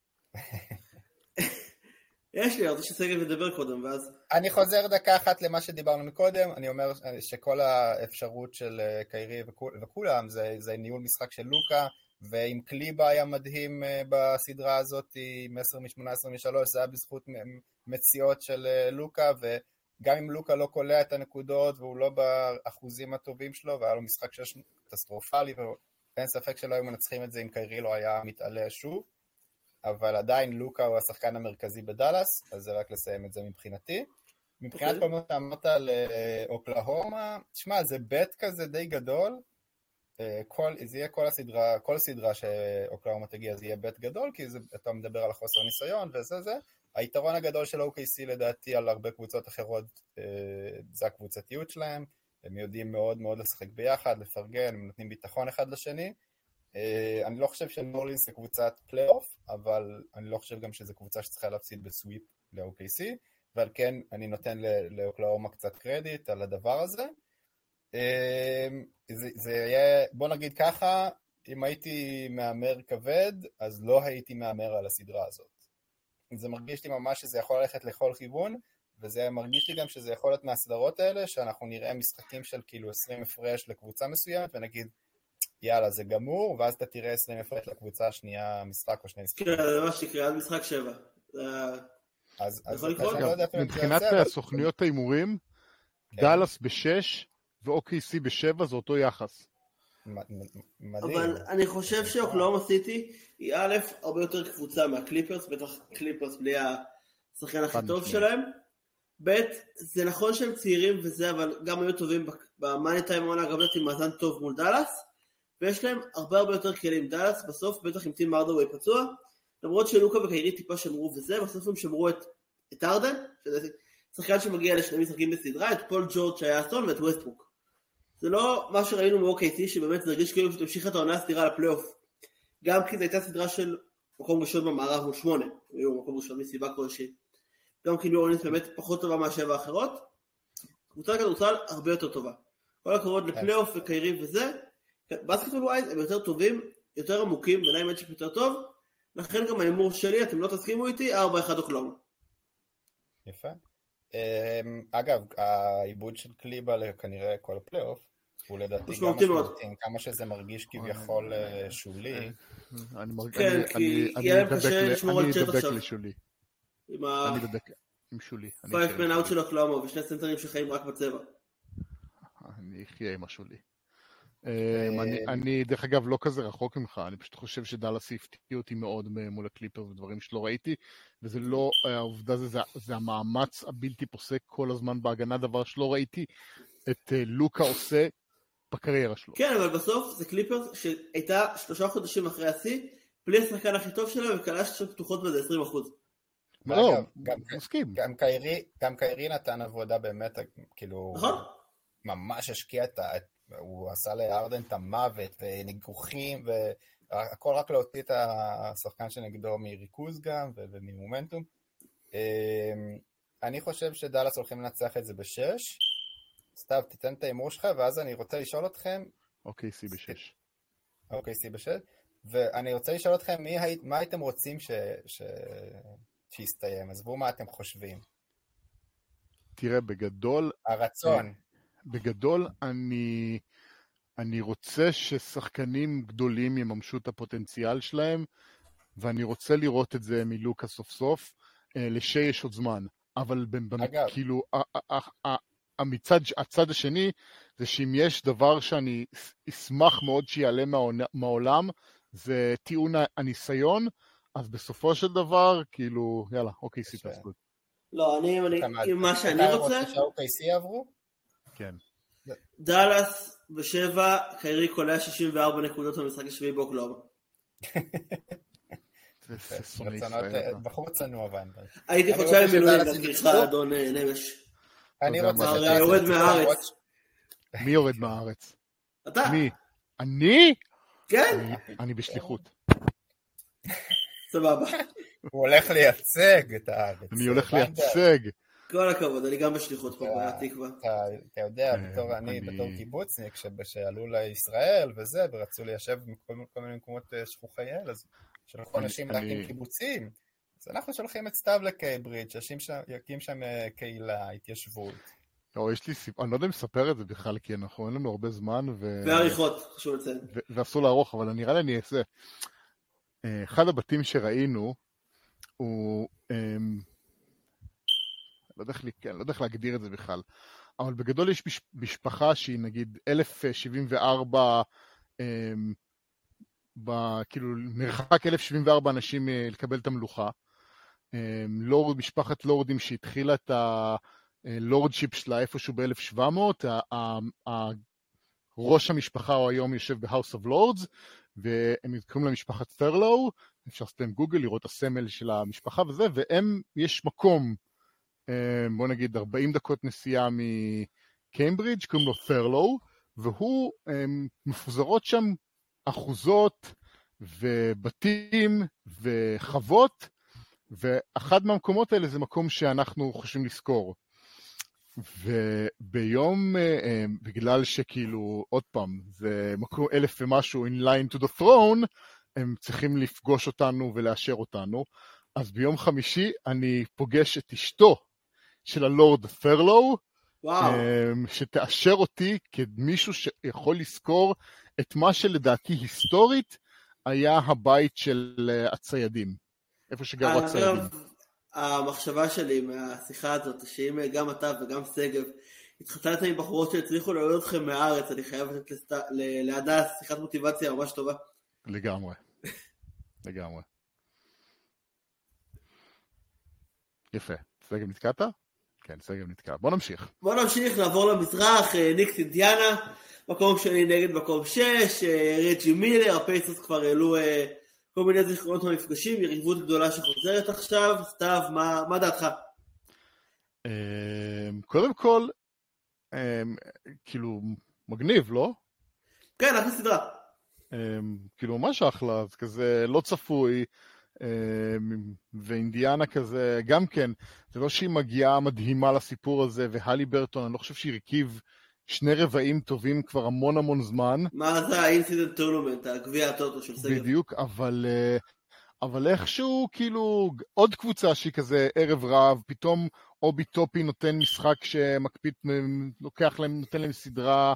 יש לי, אני רוצה שסגל מדבר קודם, ואז... אני חוזר דקה אחת למה שדיברנו מקודם, אני אומר שכל האפשרות של קיירי וכולם, זה ניהול משחק של לוקה, ועם קליבה היה מדהים בסדרה הזאת, עם 10 מ-18 מ-3, זה היה בזכות מציאות של לוקה, וגם אם לוקה לא קולע את הנקודות, והוא לא באחוזים הטובים שלו, והיה לו משחק שיש קטסטרופלי, אין ספק שלא היו מנצחים את זה אם קיירי לא היה מתעלה שוב, אבל עדיין לוקה הוא השחקן המרכזי בדלס, אז זה רק לסיים את זה מבחינתי. מבחינת כל מה שאמרת על אוקלהומה, תשמע, זה בית כזה די גדול, זה יהיה כל סדרה שאוקלהומה תגיע, זה יהיה בית גדול, כי אתה מדבר על החוסר ניסיון וזה. היתרון הגדול של OKC לדעתי על הרבה קבוצות אחרות, זה הקבוצתיות שלהם, הם יודעים מאוד מאוד לשחק ביחד, לפרגן, הם נותנים ביטחון אחד לשני. אני לא חושב שניו אורלינס זה קבוצת פלייאוף, אבל אני לא חושב גם שזו קבוצה שצריכה להפסיד בסוויפ ל-OKC, ועל כן אני נותן לאוקלהומה קצת קרדיט על הדבר הזה. זה יהיה, בוא נגיד ככה, אם הייתי מאמר כבד, אז לא הייתי מאמר על הסדרה הזאת. זה מרגיש לי ממש שזה יכול ללכת לכל כיוון, וזה מרגיש לי גם שזה יכול להיות מהסדרות האלה, שאנחנו נראה משחקים של כאילו 20 הפרש לקבוצה מסוימת, ונגיד, יאללה, זה גמור, ואז אתה תראה 20 הפרש לקבוצה השנייה משחק או שני משחקים. כן, זה ממש יקרה, עד משחק 7. מבחינת הסוכניות האימורים, דלס ב-6 ו-OKC ב-7 זה אותו יחס. אבל אני חושב שאוקלהומה סיטי היא א', הרבה יותר קבוצה מהקליפרס, בטח קליפרס בלי השחקן הכי טוב שלהם. ב', זה נכון שהם צעירים וזה, אבל גם היו טובים במאני טיים העונה, גם נתתי מאזן טוב מול דלס, ויש להם הרבה יותר כלים. דאלאס בסוף, בטח עם טים ארדווי פצוע, למרות שלוקה וקיירי טיפה שמרו וזה, בסוף הם שמרו את ארדן, שזה שחקן שמגיע לשני משחקים בסדרה, את פול ג'ורג' שהיה אסון ואת ווסטברוק. זה לא מה שראינו מ-OKC, שבאמת זה הרגיש כאילו שתמשיך את העונה הסדירה לפלייאוף. גם כי זו הייתה סדרה של מקום ראשון במערב מול 8, היו מקום ראשון מסיבה כלשהי. גם כי ניו אורלינס באמת פחות טובה מהשבע האחרות, קבוצת כדורסל הרבה יותר טובה. כל הכבוד לפלייאוף וקיירי וזה, בסקטבול ווייז הם יותר טובים, יותר עמוקים, בעיניי מצ'אפ יותר טוב, לכן גם האימור שלי, אתם לא תסכימו איתי, 4-1 אוקלהומה. יפה. אגב, העיבוד של קליבה כנראה כל הפלייאוף, הוא לדעתי גם משמעותי, כמה שזה מרגיש כביכול שולי. כן, כי יהיה להם קשה לשמור על צ'אט עכשיו. אני אדבק עם שולי. 5-man out של אוקלהומה, ושני סנטרים שחיים רק בצבע. אני אחיה עם השולי. אני דרך אגב לא כזה רחוק ממך, אני פשוט חושב שדאלאס הפתיע אותי מאוד מול הקליפר ודברים שלא ראיתי, וזה לא, העובדה זה המאמץ הבלתי פוסק כל הזמן בהגנה, דבר שלא ראיתי את לוקה עושה בקריירה שלו. כן, אבל בסוף זה קליפר שהייתה 3 חודשים אחרי השיא, בלי השחקן הכי טוב שלה וקלש פתוחות בזה 20%. לא, מסכים. גם קיירי נתן עבודה באמת, כאילו, ממש השקיע הוא עשה לארדן את המוות וניגוחים והכל רק להוציא את השחקן שנגדו מריכוז גם וממומנטום. אני חושב שדאלאס הולכים לנצח את זה ב6. סתיו, תיתן את האימור שלך ואז אני רוצה לשאול אתכם OKC ב6. OKC ב6. ואני רוצה לשאול אתכם מה הייתם רוצים שיסתיים, עזבו מה אתם חושבים. תראה, בגדול הרצון בגדול אני רוצה ששחקנים גדולים יממשו את הפוטנציאל שלהם, ואני רוצה לראות את זה מלוקה סוף סוף, יש עוד זמן, אבל כאילו הצד השני זה שאם יש דבר שאני אשמח מאוד שיעלה מהעולם, זה טיעון הניסיון, אז בסופו של דבר כאילו יאללה, אוקיי, סיפס גוד. לא, מה שאני רוצה שה-OKC יעברו? כן. דאלאס ב7, קיירי קולע 64 נקודות במשחק השביעי באוקלהומה. בחור צנוע ואנדר. הייתי חודשיים מילואים להזכירך אדון נמש. אני רוצה יורד מהארץ. מי יורד מהארץ? אתה. מי? אני? כן. אני בשליחות. סבבה. הוא הולך לייצג את הארץ. אני הולך לייצג. כל הכבוד, אני גם בשליחות פה בתקווה. אתה יודע, בתור קיבוצניק, שעלו לישראל וזה, ורצו ליישב בכל מיני מקומות שכוחי אל, אז שלחו אנשים להקים קיבוצים. אז אנחנו שולחים את סתיו לקייברידג', שיקים שם קהילה, התיישבות. יש לי סיפור, אני לא יודע אם לספר את זה בכלל, כי אנחנו אין לנו הרבה זמן. ועריכות, חשוב לציין. ואסור לערוך, אבל נראה לי אני אעשה. אחד הבתים שראינו, הוא... לא יודע איך להגדיר את זה בכלל, אבל בגדול יש משפחה שהיא נגיד 1074, כאילו מרחק 1074 אנשים לקבל את המלוכה, משפחת לורדים שהתחילה את הלורדשיפ שלה איפשהו ב-1700, ראש המשפחה הוא היום יושב ב-House of Lords, והם קוראים למשפחת פרלו, אפשר לעשות להם גוגל, לראות את הסמל של המשפחה וזה, והם, יש מקום, בוא נגיד 40 דקות נסיעה מקיימברידג', קוראים לו פרלו, והוא מפוזרות שם אחוזות ובתים וחוות, ואחד מהמקומות האלה זה מקום שאנחנו חושבים לזכור. וביום, בגלל שכאילו, עוד פעם, זה מקום 1000 ומשהו in line to the throne, הם צריכים לפגוש אותנו ולאשר אותנו, אז ביום חמישי אני פוגש את אשתו של הלורד פרלו, שתאשר אותי כמישהו שיכול לזכור את מה שלדעתי היסטורית היה הבית של הציידים, איפה שגרו הציידים. המחשבה שלי מהשיחה הזאת, שאם גם אתה וגם סגב התחתנתם עם בחורות שהצליחו להוריד אתכם מהארץ, אני חייב לתת להדס שיחת מוטיבציה ממש טובה. לגמרי. לגמרי. יפה. סגב נתקעת? כן, סגב נתקע. בוא נמשיך. נעבור למזרח, ניקס אינדיאנה. מקום שני נגד מקום 6, רג'י מילר, הפייסרס כבר העלו כל מיני זיכרונות מהמפגשים, יריבות גדולה שחוזרת עכשיו. סתיו, מה דעתך? קודם כל, כאילו, מגניב, לא? כן, אחרי סדרה. כאילו, ממש אחלה, זה כזה לא צפוי, ואינדיאנה כזה, גם כן, זה לא שהיא מגיעה מדהימה לסיפור הזה, והלי ברטון, אני לא חושב שהיא רכיב 2 רבעים טובים כבר המון זמן. מה זה האינסידנט טורנמנט, הגביע הטוטו של סגל? בדיוק, אבל איכשהו, כאילו, עוד קבוצה שהיא כזה ערב רב, פתאום אובי טופי נותן משחק שמקפיד, לוקח להם, נותן להם סדרה,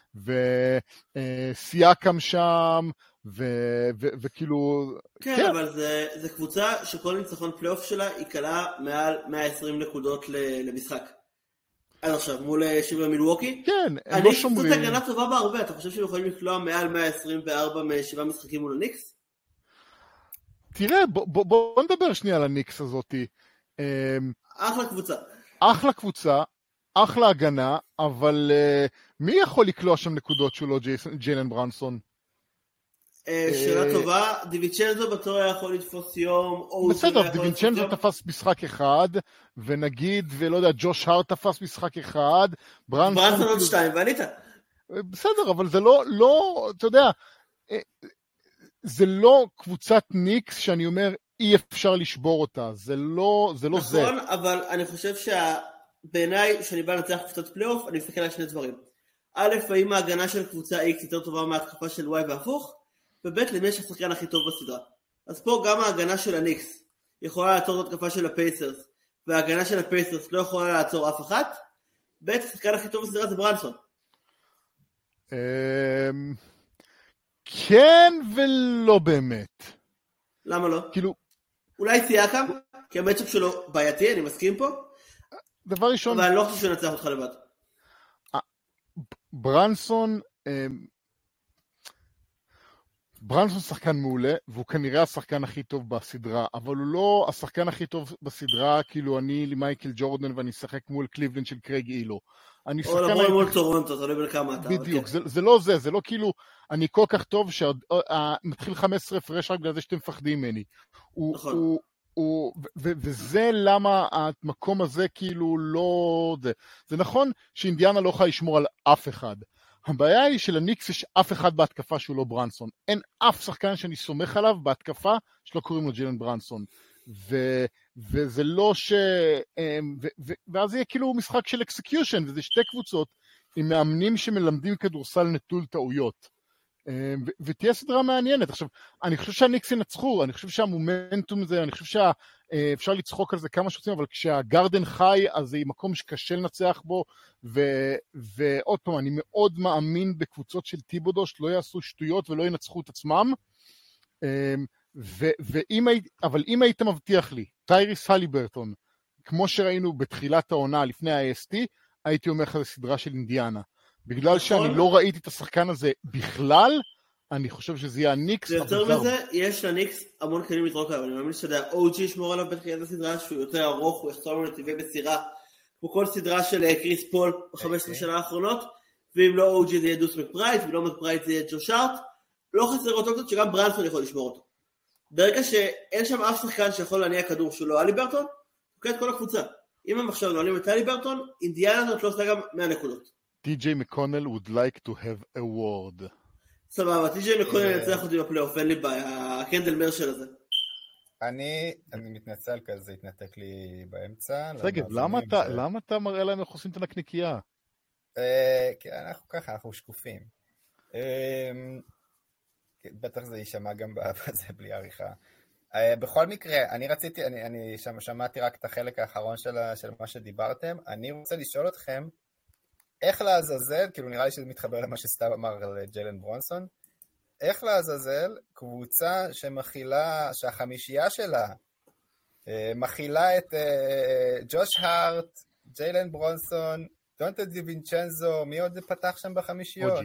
וסייקם שם, וכאילו... כן, אבל זה קבוצה שכל ניצחון פלייאוף שלה היא קלה מעל 120 נקודות למשחק. עד עכשיו, מול שיבה מילווקי. כן, הם לא שומרים. זאת הגנה טובה בהרבה, אתה חושב שהם יכולים לקלוע מעל 124 מ7 משחקים מול הניקס? תראה, בוא נדבר שנייה על הניקס הזאת. אחלה קבוצה. אחלה קבוצה, אחלה הגנה, אבל מי יכול לקלוע שם נקודות שהוא לא ג'יילן ברנסון? שאלה טובה, דיוויצ'נזו בתור יכול לתפוס יום, בסדר, דיוויצ'נזו תפס משחק אחד, ונגיד, ולא יודע, ג'וש הארט תפס משחק אחד, ברנסון עוד 2, וענית. בסדר, אבל זה לא, אתה יודע, זה לא קבוצת ניקס שאני אומר, אי אפשר לשבור אותה, זה לא זה. נכון, אבל אני חושב בעיניי, כשאני בא לנצח קבוצת פלייאוף, אני מסתכל על 2 דברים. א', האם ההגנה של קבוצה X יותר טובה מההתקפה של Y והפוך, וב', למי יש השחקן הכי טוב בסדרה. אז פה גם ההגנה של הניקס יכולה לעצור את התקפה של הפייסרס, וההגנה של הפייסרס לא יכולה לעצור אף אחת, ב', השחקן הכי טוב בסדרה זה ברנסון. כן ולא באמת. למה לא? כאילו... אולי סייקם, כי המצ'אפ שלו בעייתי, אני מסכים פה. דבר ראשון... אבל אני לא חושב שהוא ינצח אותך לבד. ברנסון שחקן מעולה, והוא כנראה השחקן הכי טוב בסדרה, אבל הוא לא השחקן הכי טוב בסדרה, כאילו אני למייקל ג'ורדן ואני אשחק מול קליבלנד של קרייג אילו. או לבוא מול טורונטו, זה לא בין כמה אתה. בדיוק, זה לא כאילו, אני כל כך טוב שמתחיל 15 הפרש רק בגלל זה שאתם מפחדים ממני. נכון. וזה למה המקום הזה כאילו לא... זה נכון שאינדיאנה לא יכולה לשמור על אף אחד. הבעיה היא שלניקס יש אף אחד בהתקפה שהוא לא ברנסון. אין אף שחקן שאני סומך עליו בהתקפה שלא קוראים לו ג'יילן ברנסון. וזה לא ואז יהיה כאילו משחק של אקסקיושן, וזה 2 קבוצות עם מאמנים שמלמדים כדורסל נטול טעויות. ותהיה סדרה מעניינת. עכשיו, אני חושב שהניקס ינצחו, אני חושב שהמומנטום זה, אני חושב שאפשר לצחוק על זה כמה שרוצים, אבל כשהגרדן חי, אז זה מקום שקשה לנצח בו, ועוד פעם, אני מאוד מאמין בקבוצות של טיבודו, שלא יעשו שטויות ולא ינצחו את עצמם, אבל אם היית מבטיח לי, טייריס הליברטון, כמו שראינו בתחילת העונה לפני ה-AST, הייתי אומר לך סדרה של אינדיאנה. בגלל שאני לא ראיתי את השחקן הזה בכלל, אני חושב שזה יהיה הניקס. ויותר מזה, יש לניקס המון כלים לתרוק עליו. אני מאמין שאתה יודע, OG ישמור עליו בתחילת הסדרה, שהוא יותר ארוך, הוא יחצור לנו נתיבי בסירה, כמו כל סדרה של קריס פול ב-15 שנה האחרונות, ואם לא OG זה יהיה דוס מקברייט, ואם לא מקברייט זה יהיה ג'וש הארט, לא חסר אותו קצת שגם ברנסון יכול לשמור אותו. ברגע שאין שם אף שחקן שיכול להניע כדור שלו, אלי ברטון, תוקע את כל הקבוצה. אם הם עכשיו נועלים את אלי ברטון, אינדיאנה זאת לא עושה גם 100 נקודות. TJ McConnell would like to have a word. סבבה, TJ McConnell יצליח אותי בפלייאוף, אין לי בעיה, הקנדל מרשל הזה. אני מתנצל כזה, התנתק לי באמצע. סגב, למה אתה מראה להם איך עושים את הנקניקייה? כי אנחנו ככה, אנחנו שקופים. בטח זה יישמע גם בזה בלי עריכה. בכל מקרה, אני שמעתי רק את החלק האחרון של מה שדיברתם, אני רוצה לשאול אתכם, איך לעזאזל, כאילו נראה לי שזה מתחבר למה שסתיו אמר על ג'יילן ברונסון, איך לעזאזל קבוצה שמכילה, שהחמישייה שלה מכילה את ג'וש הארט, ג'יילן ברונסון, דונטה דיווינצ'נזו, מי עוד פתח שם בחמישיות?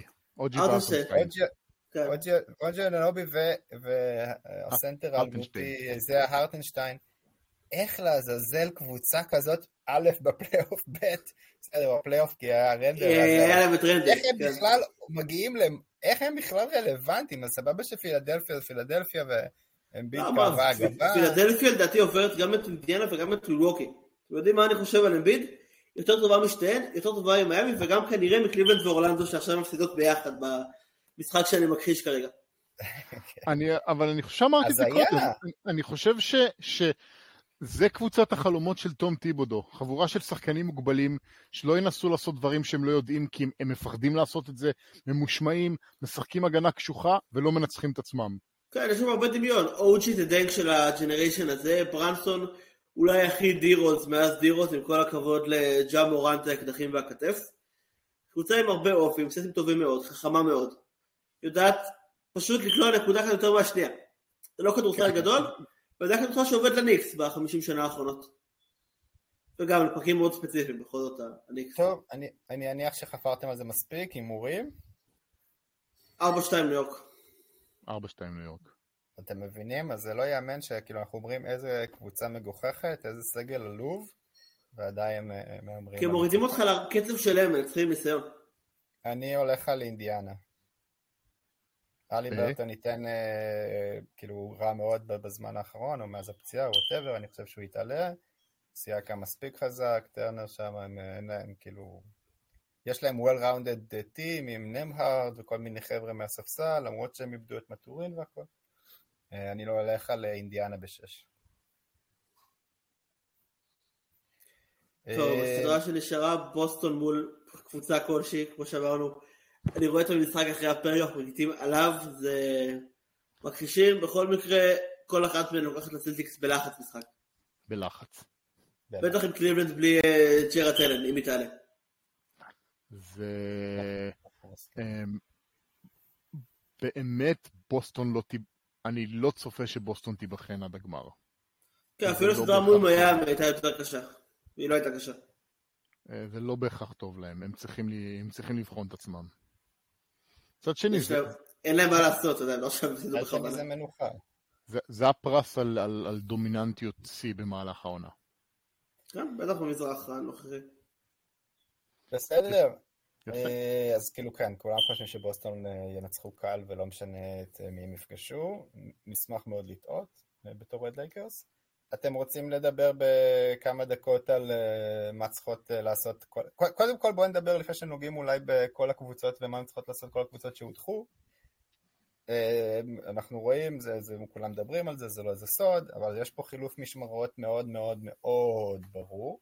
אוג'י אננובי והסנטר האלמותי, זה ההרטנשטיין. איך לעזאזל קבוצה כזאת א' בפלייאוף, ב', בסדר, בפלייאוף, כי היה רנדר, היה להם את רנדר. איך הם בכלל מגיעים איך הם בכלל רלוונטיים? אז סבבה שפילדלפיה זה פילדלפיה, והם ביט קרבה הגבה. פילדלפיה לדעתי עוברת גם את אינדיאנה וגם את מילווקי. אתם יודעים מה אני חושב על אמביד? יותר טובה משתיהן, יותר טובה עם מיאמי, וגם כנראה מקליבלנד ואורלנדו שעכשיו מפסידות ביחד במשחק שאני מכחיש כרגע. אבל אני חושב שאמרתי את זה קודם, אני חושב שזה קבוצת החלומות של תום טיבודו, חבורה של שחקנים מוגבלים, שלא ינסו לעשות דברים שהם לא יודעים, כי הם מפחדים לעשות את זה, ממושמעים, משחקים הגנה קשוחה, ולא מנצחים את עצמם. כן, יש שם הרבה דמיון, אוג'י זה דנק של הג'נריישן הזה, ברנסון אולי הכי דירוז מאז דירוז, עם כל הכבוד לג'ה מורנט, האקדחים והכתף. קבוצה עם הרבה אופי, עם סטים טובים מאוד, חכמה מאוד. יודעת פשוט לקלוע נקודה כאן יותר מהשנייה. זה לא כדורסל גדול, וזה כדורסל שעובד לניקס ב-50 שנה האחרונות. וגם לפרקים מאוד ספציפיים, בכל זאת הניקס. טוב, אני אניח שחפרתם על זה מספיק, הימורים. 4-2 ניו יורק. 4-2 ניו יורק. אתם מבינים? אז זה לא יאמן שכאילו אנחנו אומרים איזה קבוצה מגוחכת, איזה סגל עלוב, ועדיין הם אומרים... כי הם מורידים אותך לקצב שלהם, הם צריכים ניסיון. אני הולך על אינדיאנה. אלי ברטון ייתן כאילו רע מאוד בזמן האחרון, או מאז הפציעה, או whatever, אני חושב שהוא יתעלה. סייקה מספיק חזק, טרנר שם, הם כאילו... יש להם well-rounded team עם נמהרד וכל מיני חבר'ה מהספסל, למרות שהם איבדו את מטורין והכל. אני לא הולך על אינדיאנה ב-6. טוב, הסדרה שנשארה בוסטון מול קבוצה כלשהי, כמו שאמרנו, אני רואה את המשחק אחרי הפריוח, מגיטים עליו, זה מכחישים, בכל מקרה, כל אחת מהן לוקחת לסלטיקס בלחץ משחק. בלחץ. בטח עם קליבלנד בלי ג'רד אלן, אם היא תעלה. זה... באמת בוסטון לא אני לא צופה שבוסטון תיבחן עד הגמר. כן, אפילו סדרה מול מיאמי הייתה יותר קשה. והיא לא הייתה קשה. זה לא בהכרח טוב להם, הם צריכים לבחון את עצמם. קצת שני זה... אין להם מה לעשות, אתה יודע, לא שם זה בכלל. זה מנוחה. זה הפרס על דומיננטיות C במהלך העונה. כן, בטח במזרח הנוכחי. בסדר. אז כאילו כן, כולם חושבים שבוסטון ינצחו קל ולא משנה את מי הם יפגשו. נשמח מאוד לטעות בתור רד לייקרס. אתם רוצים לדבר בכמה דקות על מה צריכות לעשות? קודם כל בואו נדבר לפני שנוגעים אולי בכל הקבוצות ומה הם צריכות לעשות כל הקבוצות שהודחו. אנחנו רואים, כולם מדברים על זה, זה לא איזה סוד, אבל יש פה חילוף משמרות מאוד מאוד מאוד ברור.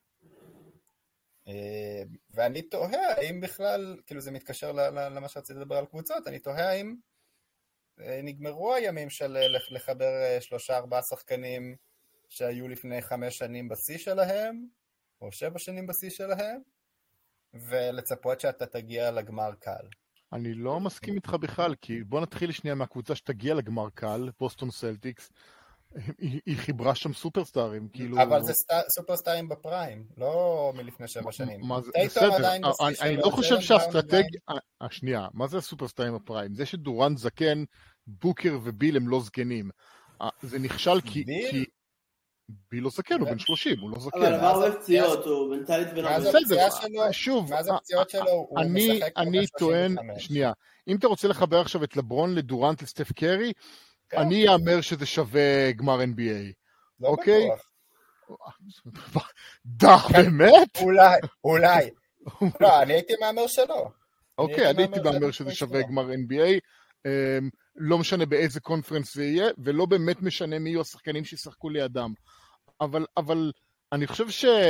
ואני תוהה האם בכלל, כאילו זה מתקשר למה שרציתי לדבר על קבוצות, אני תוהה האם נגמרו הימים של לחבר 3-4 שחקנים שהיו לפני 5 שנים בשיא שלהם, או 7 שנים בשיא שלהם, ולצפות שאתה תגיע לגמר קל. אני לא מסכים איתך בכלל, כי בוא נתחיל שנייה מהקבוצה שתגיע לגמר קל, בוסטון סלטיקס, היא חיברה שם סופרסטארים, כאילו... אבל זה סופרסטארים בפריים, לא מלפני 7 שנים. בסדר, אני לא חושב שהאסטרטגיה... השנייה, מה זה הסופרסטארים בפריים? זה שדורנט זקן, בוקר וביל הם לא זקנים. זה נכשל כי... ביל לא זקן, הוא בן 30, הוא לא זקן. אבל עבר בפציעות, הוא מנטלית בן 40. שוב, מאז הפציעות שלו הוא משחק אני טוען, שנייה, אם אתה רוצה לחבר עכשיו את לברון לדורנט לסטף קרי, אני אאמר שזה שווה גמר NBA. לא בטוח. באמת? אולי. לא, אני הייתי מאמר שלו. אוקיי, אני הייתי מאמר שזה שווה גמר NBA. לא משנה באיזה קונפרנס זה יהיה, ולא באמת משנה מי יהיו השחקנים שישחקו לידם. אבל אני חושב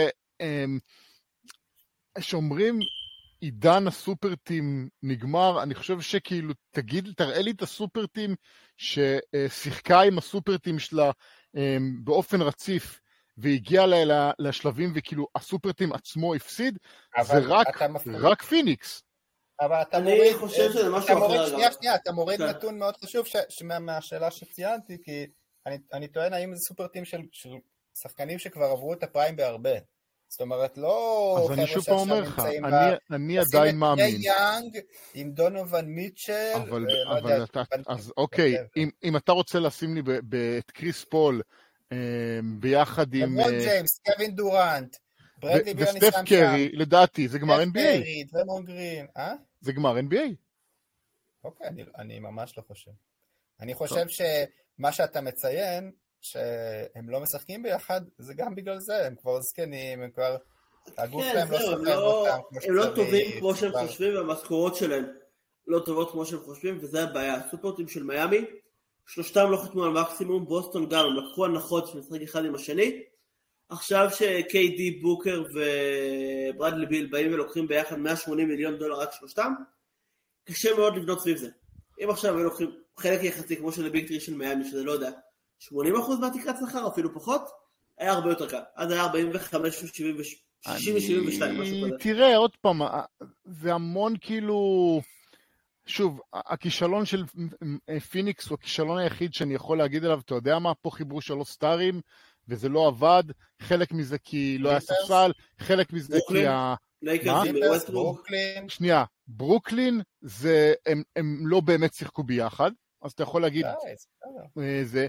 שאומרים, עידן הסופרטים נגמר, אני חושב שכאילו, תראה לי את הסופרטים ששיחקה עם הסופרטים שלה באופן רציף, והגיע לשלבים, וכאילו הסופרטים עצמו הפסיד, זה רק פיניקס. אבל אני חושב שזה משהו אחר. שנייה, אתה מוריד נתון מאוד חשוב מהשאלה שציינתי, כי אני טוען האם זה סופרטים של שחקנים שכבר עברו את הפריים בהרבה. זאת אומרת, לא... אז אני שוב אומר לך, אני עדיין מאמין. עושים את יאנג עם דונוvan מיטשל. אז אוקיי, אם אתה רוצה לשים לי את קריס פול, ביחד עם... לברון ג'יימס, קווין דורנט. ברדלי ביל אני וסטף שם קרי, לדעתי, זה גמר NBA. קרי, דרמונד גרין, זה גמר NBA. אוקיי, אני ממש לא חושב. אני חושב שמה שאתה מציין, שהם לא משחקים ביחד, זה גם בגלל זה, הם כבר זקנים, הם כבר... הגוף שלהם לא סוחר אותם כמו שצריך. הם לא טובים כמו שהם חושבים, והמשכורות שלהם לא טובות כמו שהם חושבים, וזה הבעיה. הסופרטים של מיאמי, שלושתם לא חתמו על מקסימום, בוסטון גם, הם לקחו הנחות שמשחק אחד עם השני, עכשיו ש-KD, בוקר וברדלי ביל באים ולוקחים ביחד $180 מיליון רק שלושתם, קשה מאוד לבנות סביב זה. אם עכשיו הם לוקחים חלק יחסי כמו של הביג טרי של מיאמי, שזה לא יודע, 80% מהתקרת שכר, אפילו פחות, היה הרבה יותר קל. אז היה 45, 72, משהו כזה. תראה, עוד פעם, זה המון כאילו... שוב, הכישלון של פיניקס הוא הכישלון היחיד שאני יכול להגיד עליו, אתה יודע מה, פה חיברו 3 סטארים, וזה לא עבד, חלק מזה כי לא היה ספסל, חלק מזה כי ברוקלין. שנייה, ברוקלין, הם לא באמת שיחקו ביחד, אז אתה יכול להגיד, זה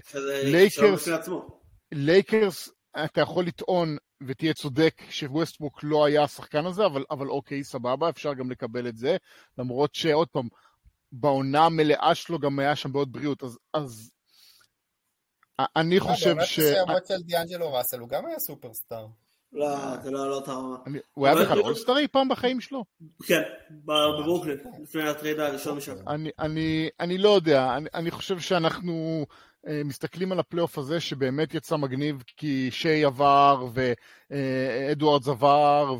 לייקרס, אתה יכול לטעון ותהיה צודק שווסטברוק לא היה השחקן הזה, אבל אוקיי, סבבה, אפשר גם לקבל את זה, למרות שעוד פעם, בעונה המלאה שלו גם היה שם בעוד בריאות, אז אני חושב ש... אצל דיאנג'לו ראסל, הוא גם היה סופרסטאר. לא, זה לא אותה רמה. הוא היה בכלל אולסטארי פעם בחיים שלו? כן, בברוקלין, לפני הטרייד הראשון משם. אני לא יודע, אני חושב שאנחנו מסתכלים על הפלייאוף הזה שבאמת יצא מגניב, כי שי עבר ואדוארדס עבר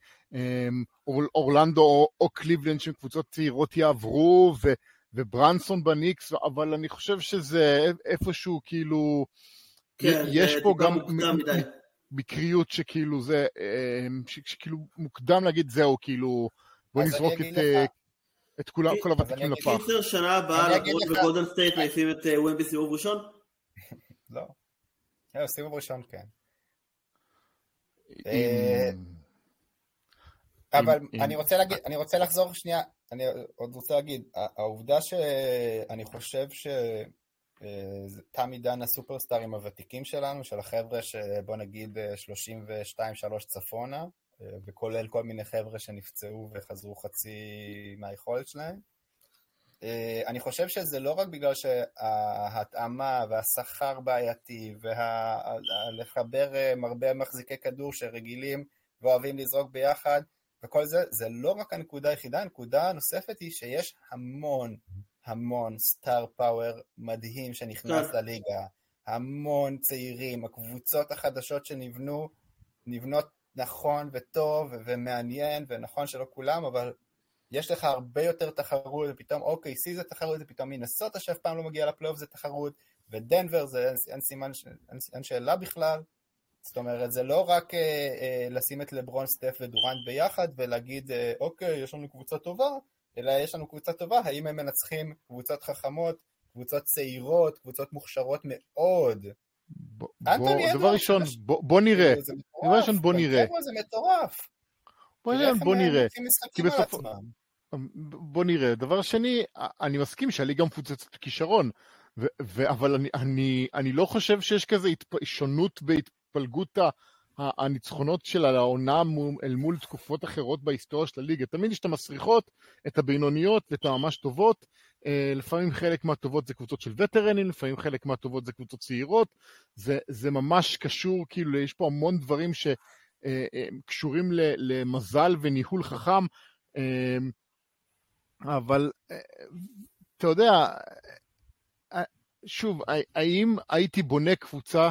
ואורלנדו או קליבלנד שהן קבוצות צעירות יעברו וברנסון בניקס, אבל אני חושב שזה איפשהו כאילו, יש פה גם מקריות שכאילו זה, שכאילו מוקדם להגיד זהו, כאילו בוא נזרוק את כל הוותיקים לפח. קיצר שנה הבאה בגולדן סטייט מעיפים את ומבי סיבוב ראשון? לא. סיבוב ראשון כן. אבל אני רוצה לחזור שנייה, אני עוד רוצה להגיד, העובדה שאני חושב שתם עידן הסופרסטארים הוותיקים שלנו, של החבר'ה שבוא נגיד 32-3 צפונה, וכולל כל מיני חבר'ה שנפצעו וחזרו חצי מהיכולת שלהם. אני חושב שזה לא רק בגלל שההתאמה והשכר בעייתי, ולחבר הרבה מחזיקי כדור שרגילים ואוהבים לזרוק ביחד, וכל זה, זה לא רק הנקודה היחידה, הנקודה הנוספת היא שיש המון סטאר פאוור מדהים שנכנס לליגה, המון צעירים, הקבוצות החדשות נבנות נכון וטוב ומעניין, ונכון שלא כולם, אבל יש לך הרבה יותר תחרות, ופתאום OKC זה תחרות, ופתאום מינסוטה שאף פעם לא מגיע לפלייאוף זה תחרות, ודנבר זה אין שאלה בכלל. זאת אומרת, זה לא רק לשים את לברון, סטף ודורנט ביחד, ולהגיד, אוקיי, יש לנו קבוצה טובה, אלא יש לנו קבוצה טובה, האם הם מנצחים קבוצות חכמות, קבוצות צעירות, קבוצות מוכשרות מאוד. דבר ראשון, בוא נראה. דבר ראשון, בוא נראה. זה מטורף. בוא נראה. בוא נראה. דבר שני, אני מסכים שהליגה מפוצצת כישרון, אבל אני לא חושב שיש כזה שונות בהתפלגות הניצחונות של העונה אל מול תקופות אחרות בהיסטוריה של הליגה. תמיד יש את המסריחות, את הבינוניות ואת הממש טובות. לפעמים חלק מהטובות זה קבוצות של וטרנים, לפעמים חלק מהטובות זה קבוצות צעירות. זה ממש קשור, כאילו יש פה המון דברים שקשורים למזל וניהול חכם. אבל אתה יודע, שוב, האם הייתי בונה קבוצה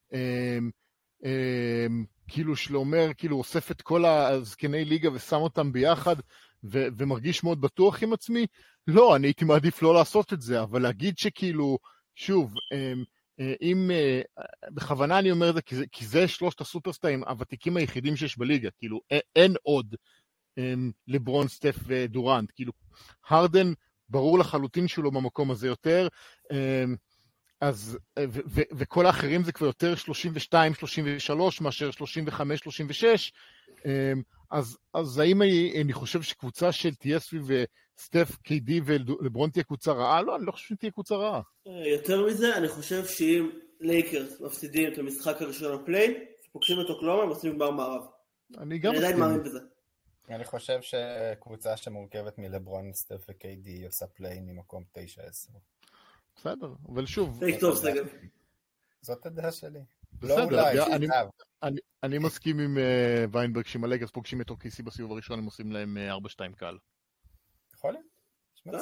כאילו שלומר, כאילו אוסף את כל הזקני ליגה ושם אותם ביחד ומרגיש מאוד בטוח עם עצמי? לא, אני הייתי מעדיף לא לעשות את זה, אבל להגיד שכאילו, שוב, אם בכוונה אני אומר את זה, כי זה שלושת הסופרסטארים הוותיקים היחידים שיש בליגה, כאילו אין עוד לברון, סטף ודורנט, כאילו הרדן ברור לחלוטין שהוא לא במקום הזה יותר, אז, וכל האחרים זה כבר יותר 32-33 מאשר 35-36, אז האם אני חושב שקבוצה של תהיה סביב סטף, קיי-די ולברון תהיה קבוצה רעה? לא, אני לא חושב שתהיה קבוצה רעה. יותר מזה, אני חושב שאם לייקרס מפסידים את המשחק הראשון הפליי, פוגשים את אוקלהומה, הם עושים גמר מערב. אני גם אני עדיין מסכים. מאמין בזה. אני חושב שקבוצה שמורכבת מלברון, סטף וקיידי עושה פליין ממקום 9-10. בסדר, אבל שוב, טייק טוב, סגל. זאת הדעה שלי. לא בסדר, אולי, אני מסכים עם ויינברג שאם הלגרס פוגשים את אוקיסי בסיבוב הראשון, הם עושים להם 4-2 קל. יכול להיות? יש מצב.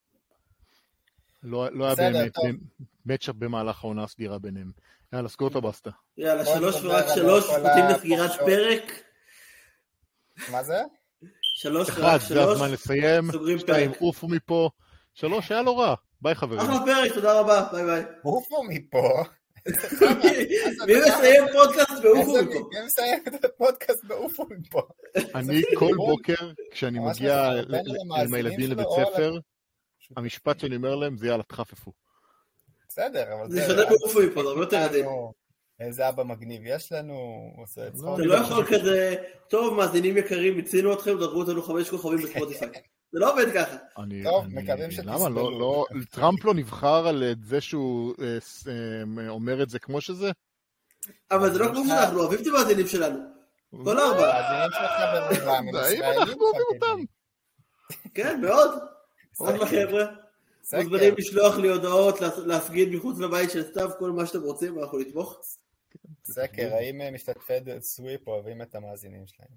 לא היה באמת מצ'אפ במהלך העונה הסדירה ביניהם. יאללה, סגור את הבסטה. יאללה, 3 ורק 3, חוטים לסגירת פרק. מה זה? 3 ורק 1, 3. זה הזמן לסיים. סוגרים 2, פרק. אופו מפה. 3, היה לא רע. ביי חברים. אחלה פרק, תודה רבה, ביי ביי. אופו מפה. מי מסיים פודקאסט באופו מפה? מי מסיים את הפודקאסט באופו מפה? אני כל בוקר, כשאני מגיע עם הילדים לבית ספר, המשפט שאני אומר להם זה יאללה, תחפפו. בסדר, אבל זה שונה באופו מפה, זה הרבה יותר עדין. איזה אבא מגניב יש לנו, עושה את אתה לא יכול כזה, טוב, מאזינים יקרים, הצינו אתכם, דרגו אותנו 5 כוכבים בספוטיפיי. זה לא עובד ככה. טוב, מקווים שתסבלו. למה? טראמפ לא נבחר על זה שהוא אומר את זה כמו שזה? אבל זה לא כמו שאנחנו אוהבים את המאזינים שלנו. כל 4. המאזינים שלך ברובם, הם האם ישראלים. אנחנו אוהבים אותם? כן, מאוד. עוד חבר'ה. מוזמנים לשלוח לי הודעות, להפגין מחוץ לבית של סתיו, כל מה שאתם רוצים, ואנחנו נתמוך. סקר, האם משתתפי סוויפ אוהבים את המאזינים שלהם?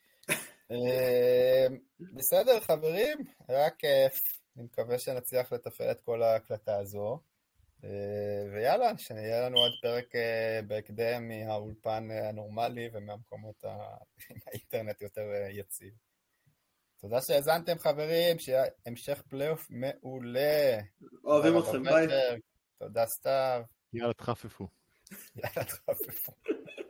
בסדר, חברים, רק אני מקווה שנצליח לתפעל את כל ההקלטה הזו, ויאללה, שיהיה לנו עוד פרק בהקדם מהאולפן הנורמלי ומהמקומות האינטרנט יותר יציב. תודה שהאזנתם חברים, שיהיה המשך פלייאוף מעולה. אוהבים אתכם, ביי. תודה סתיו. יאללה, תחפפו. יאללה, תחפפו.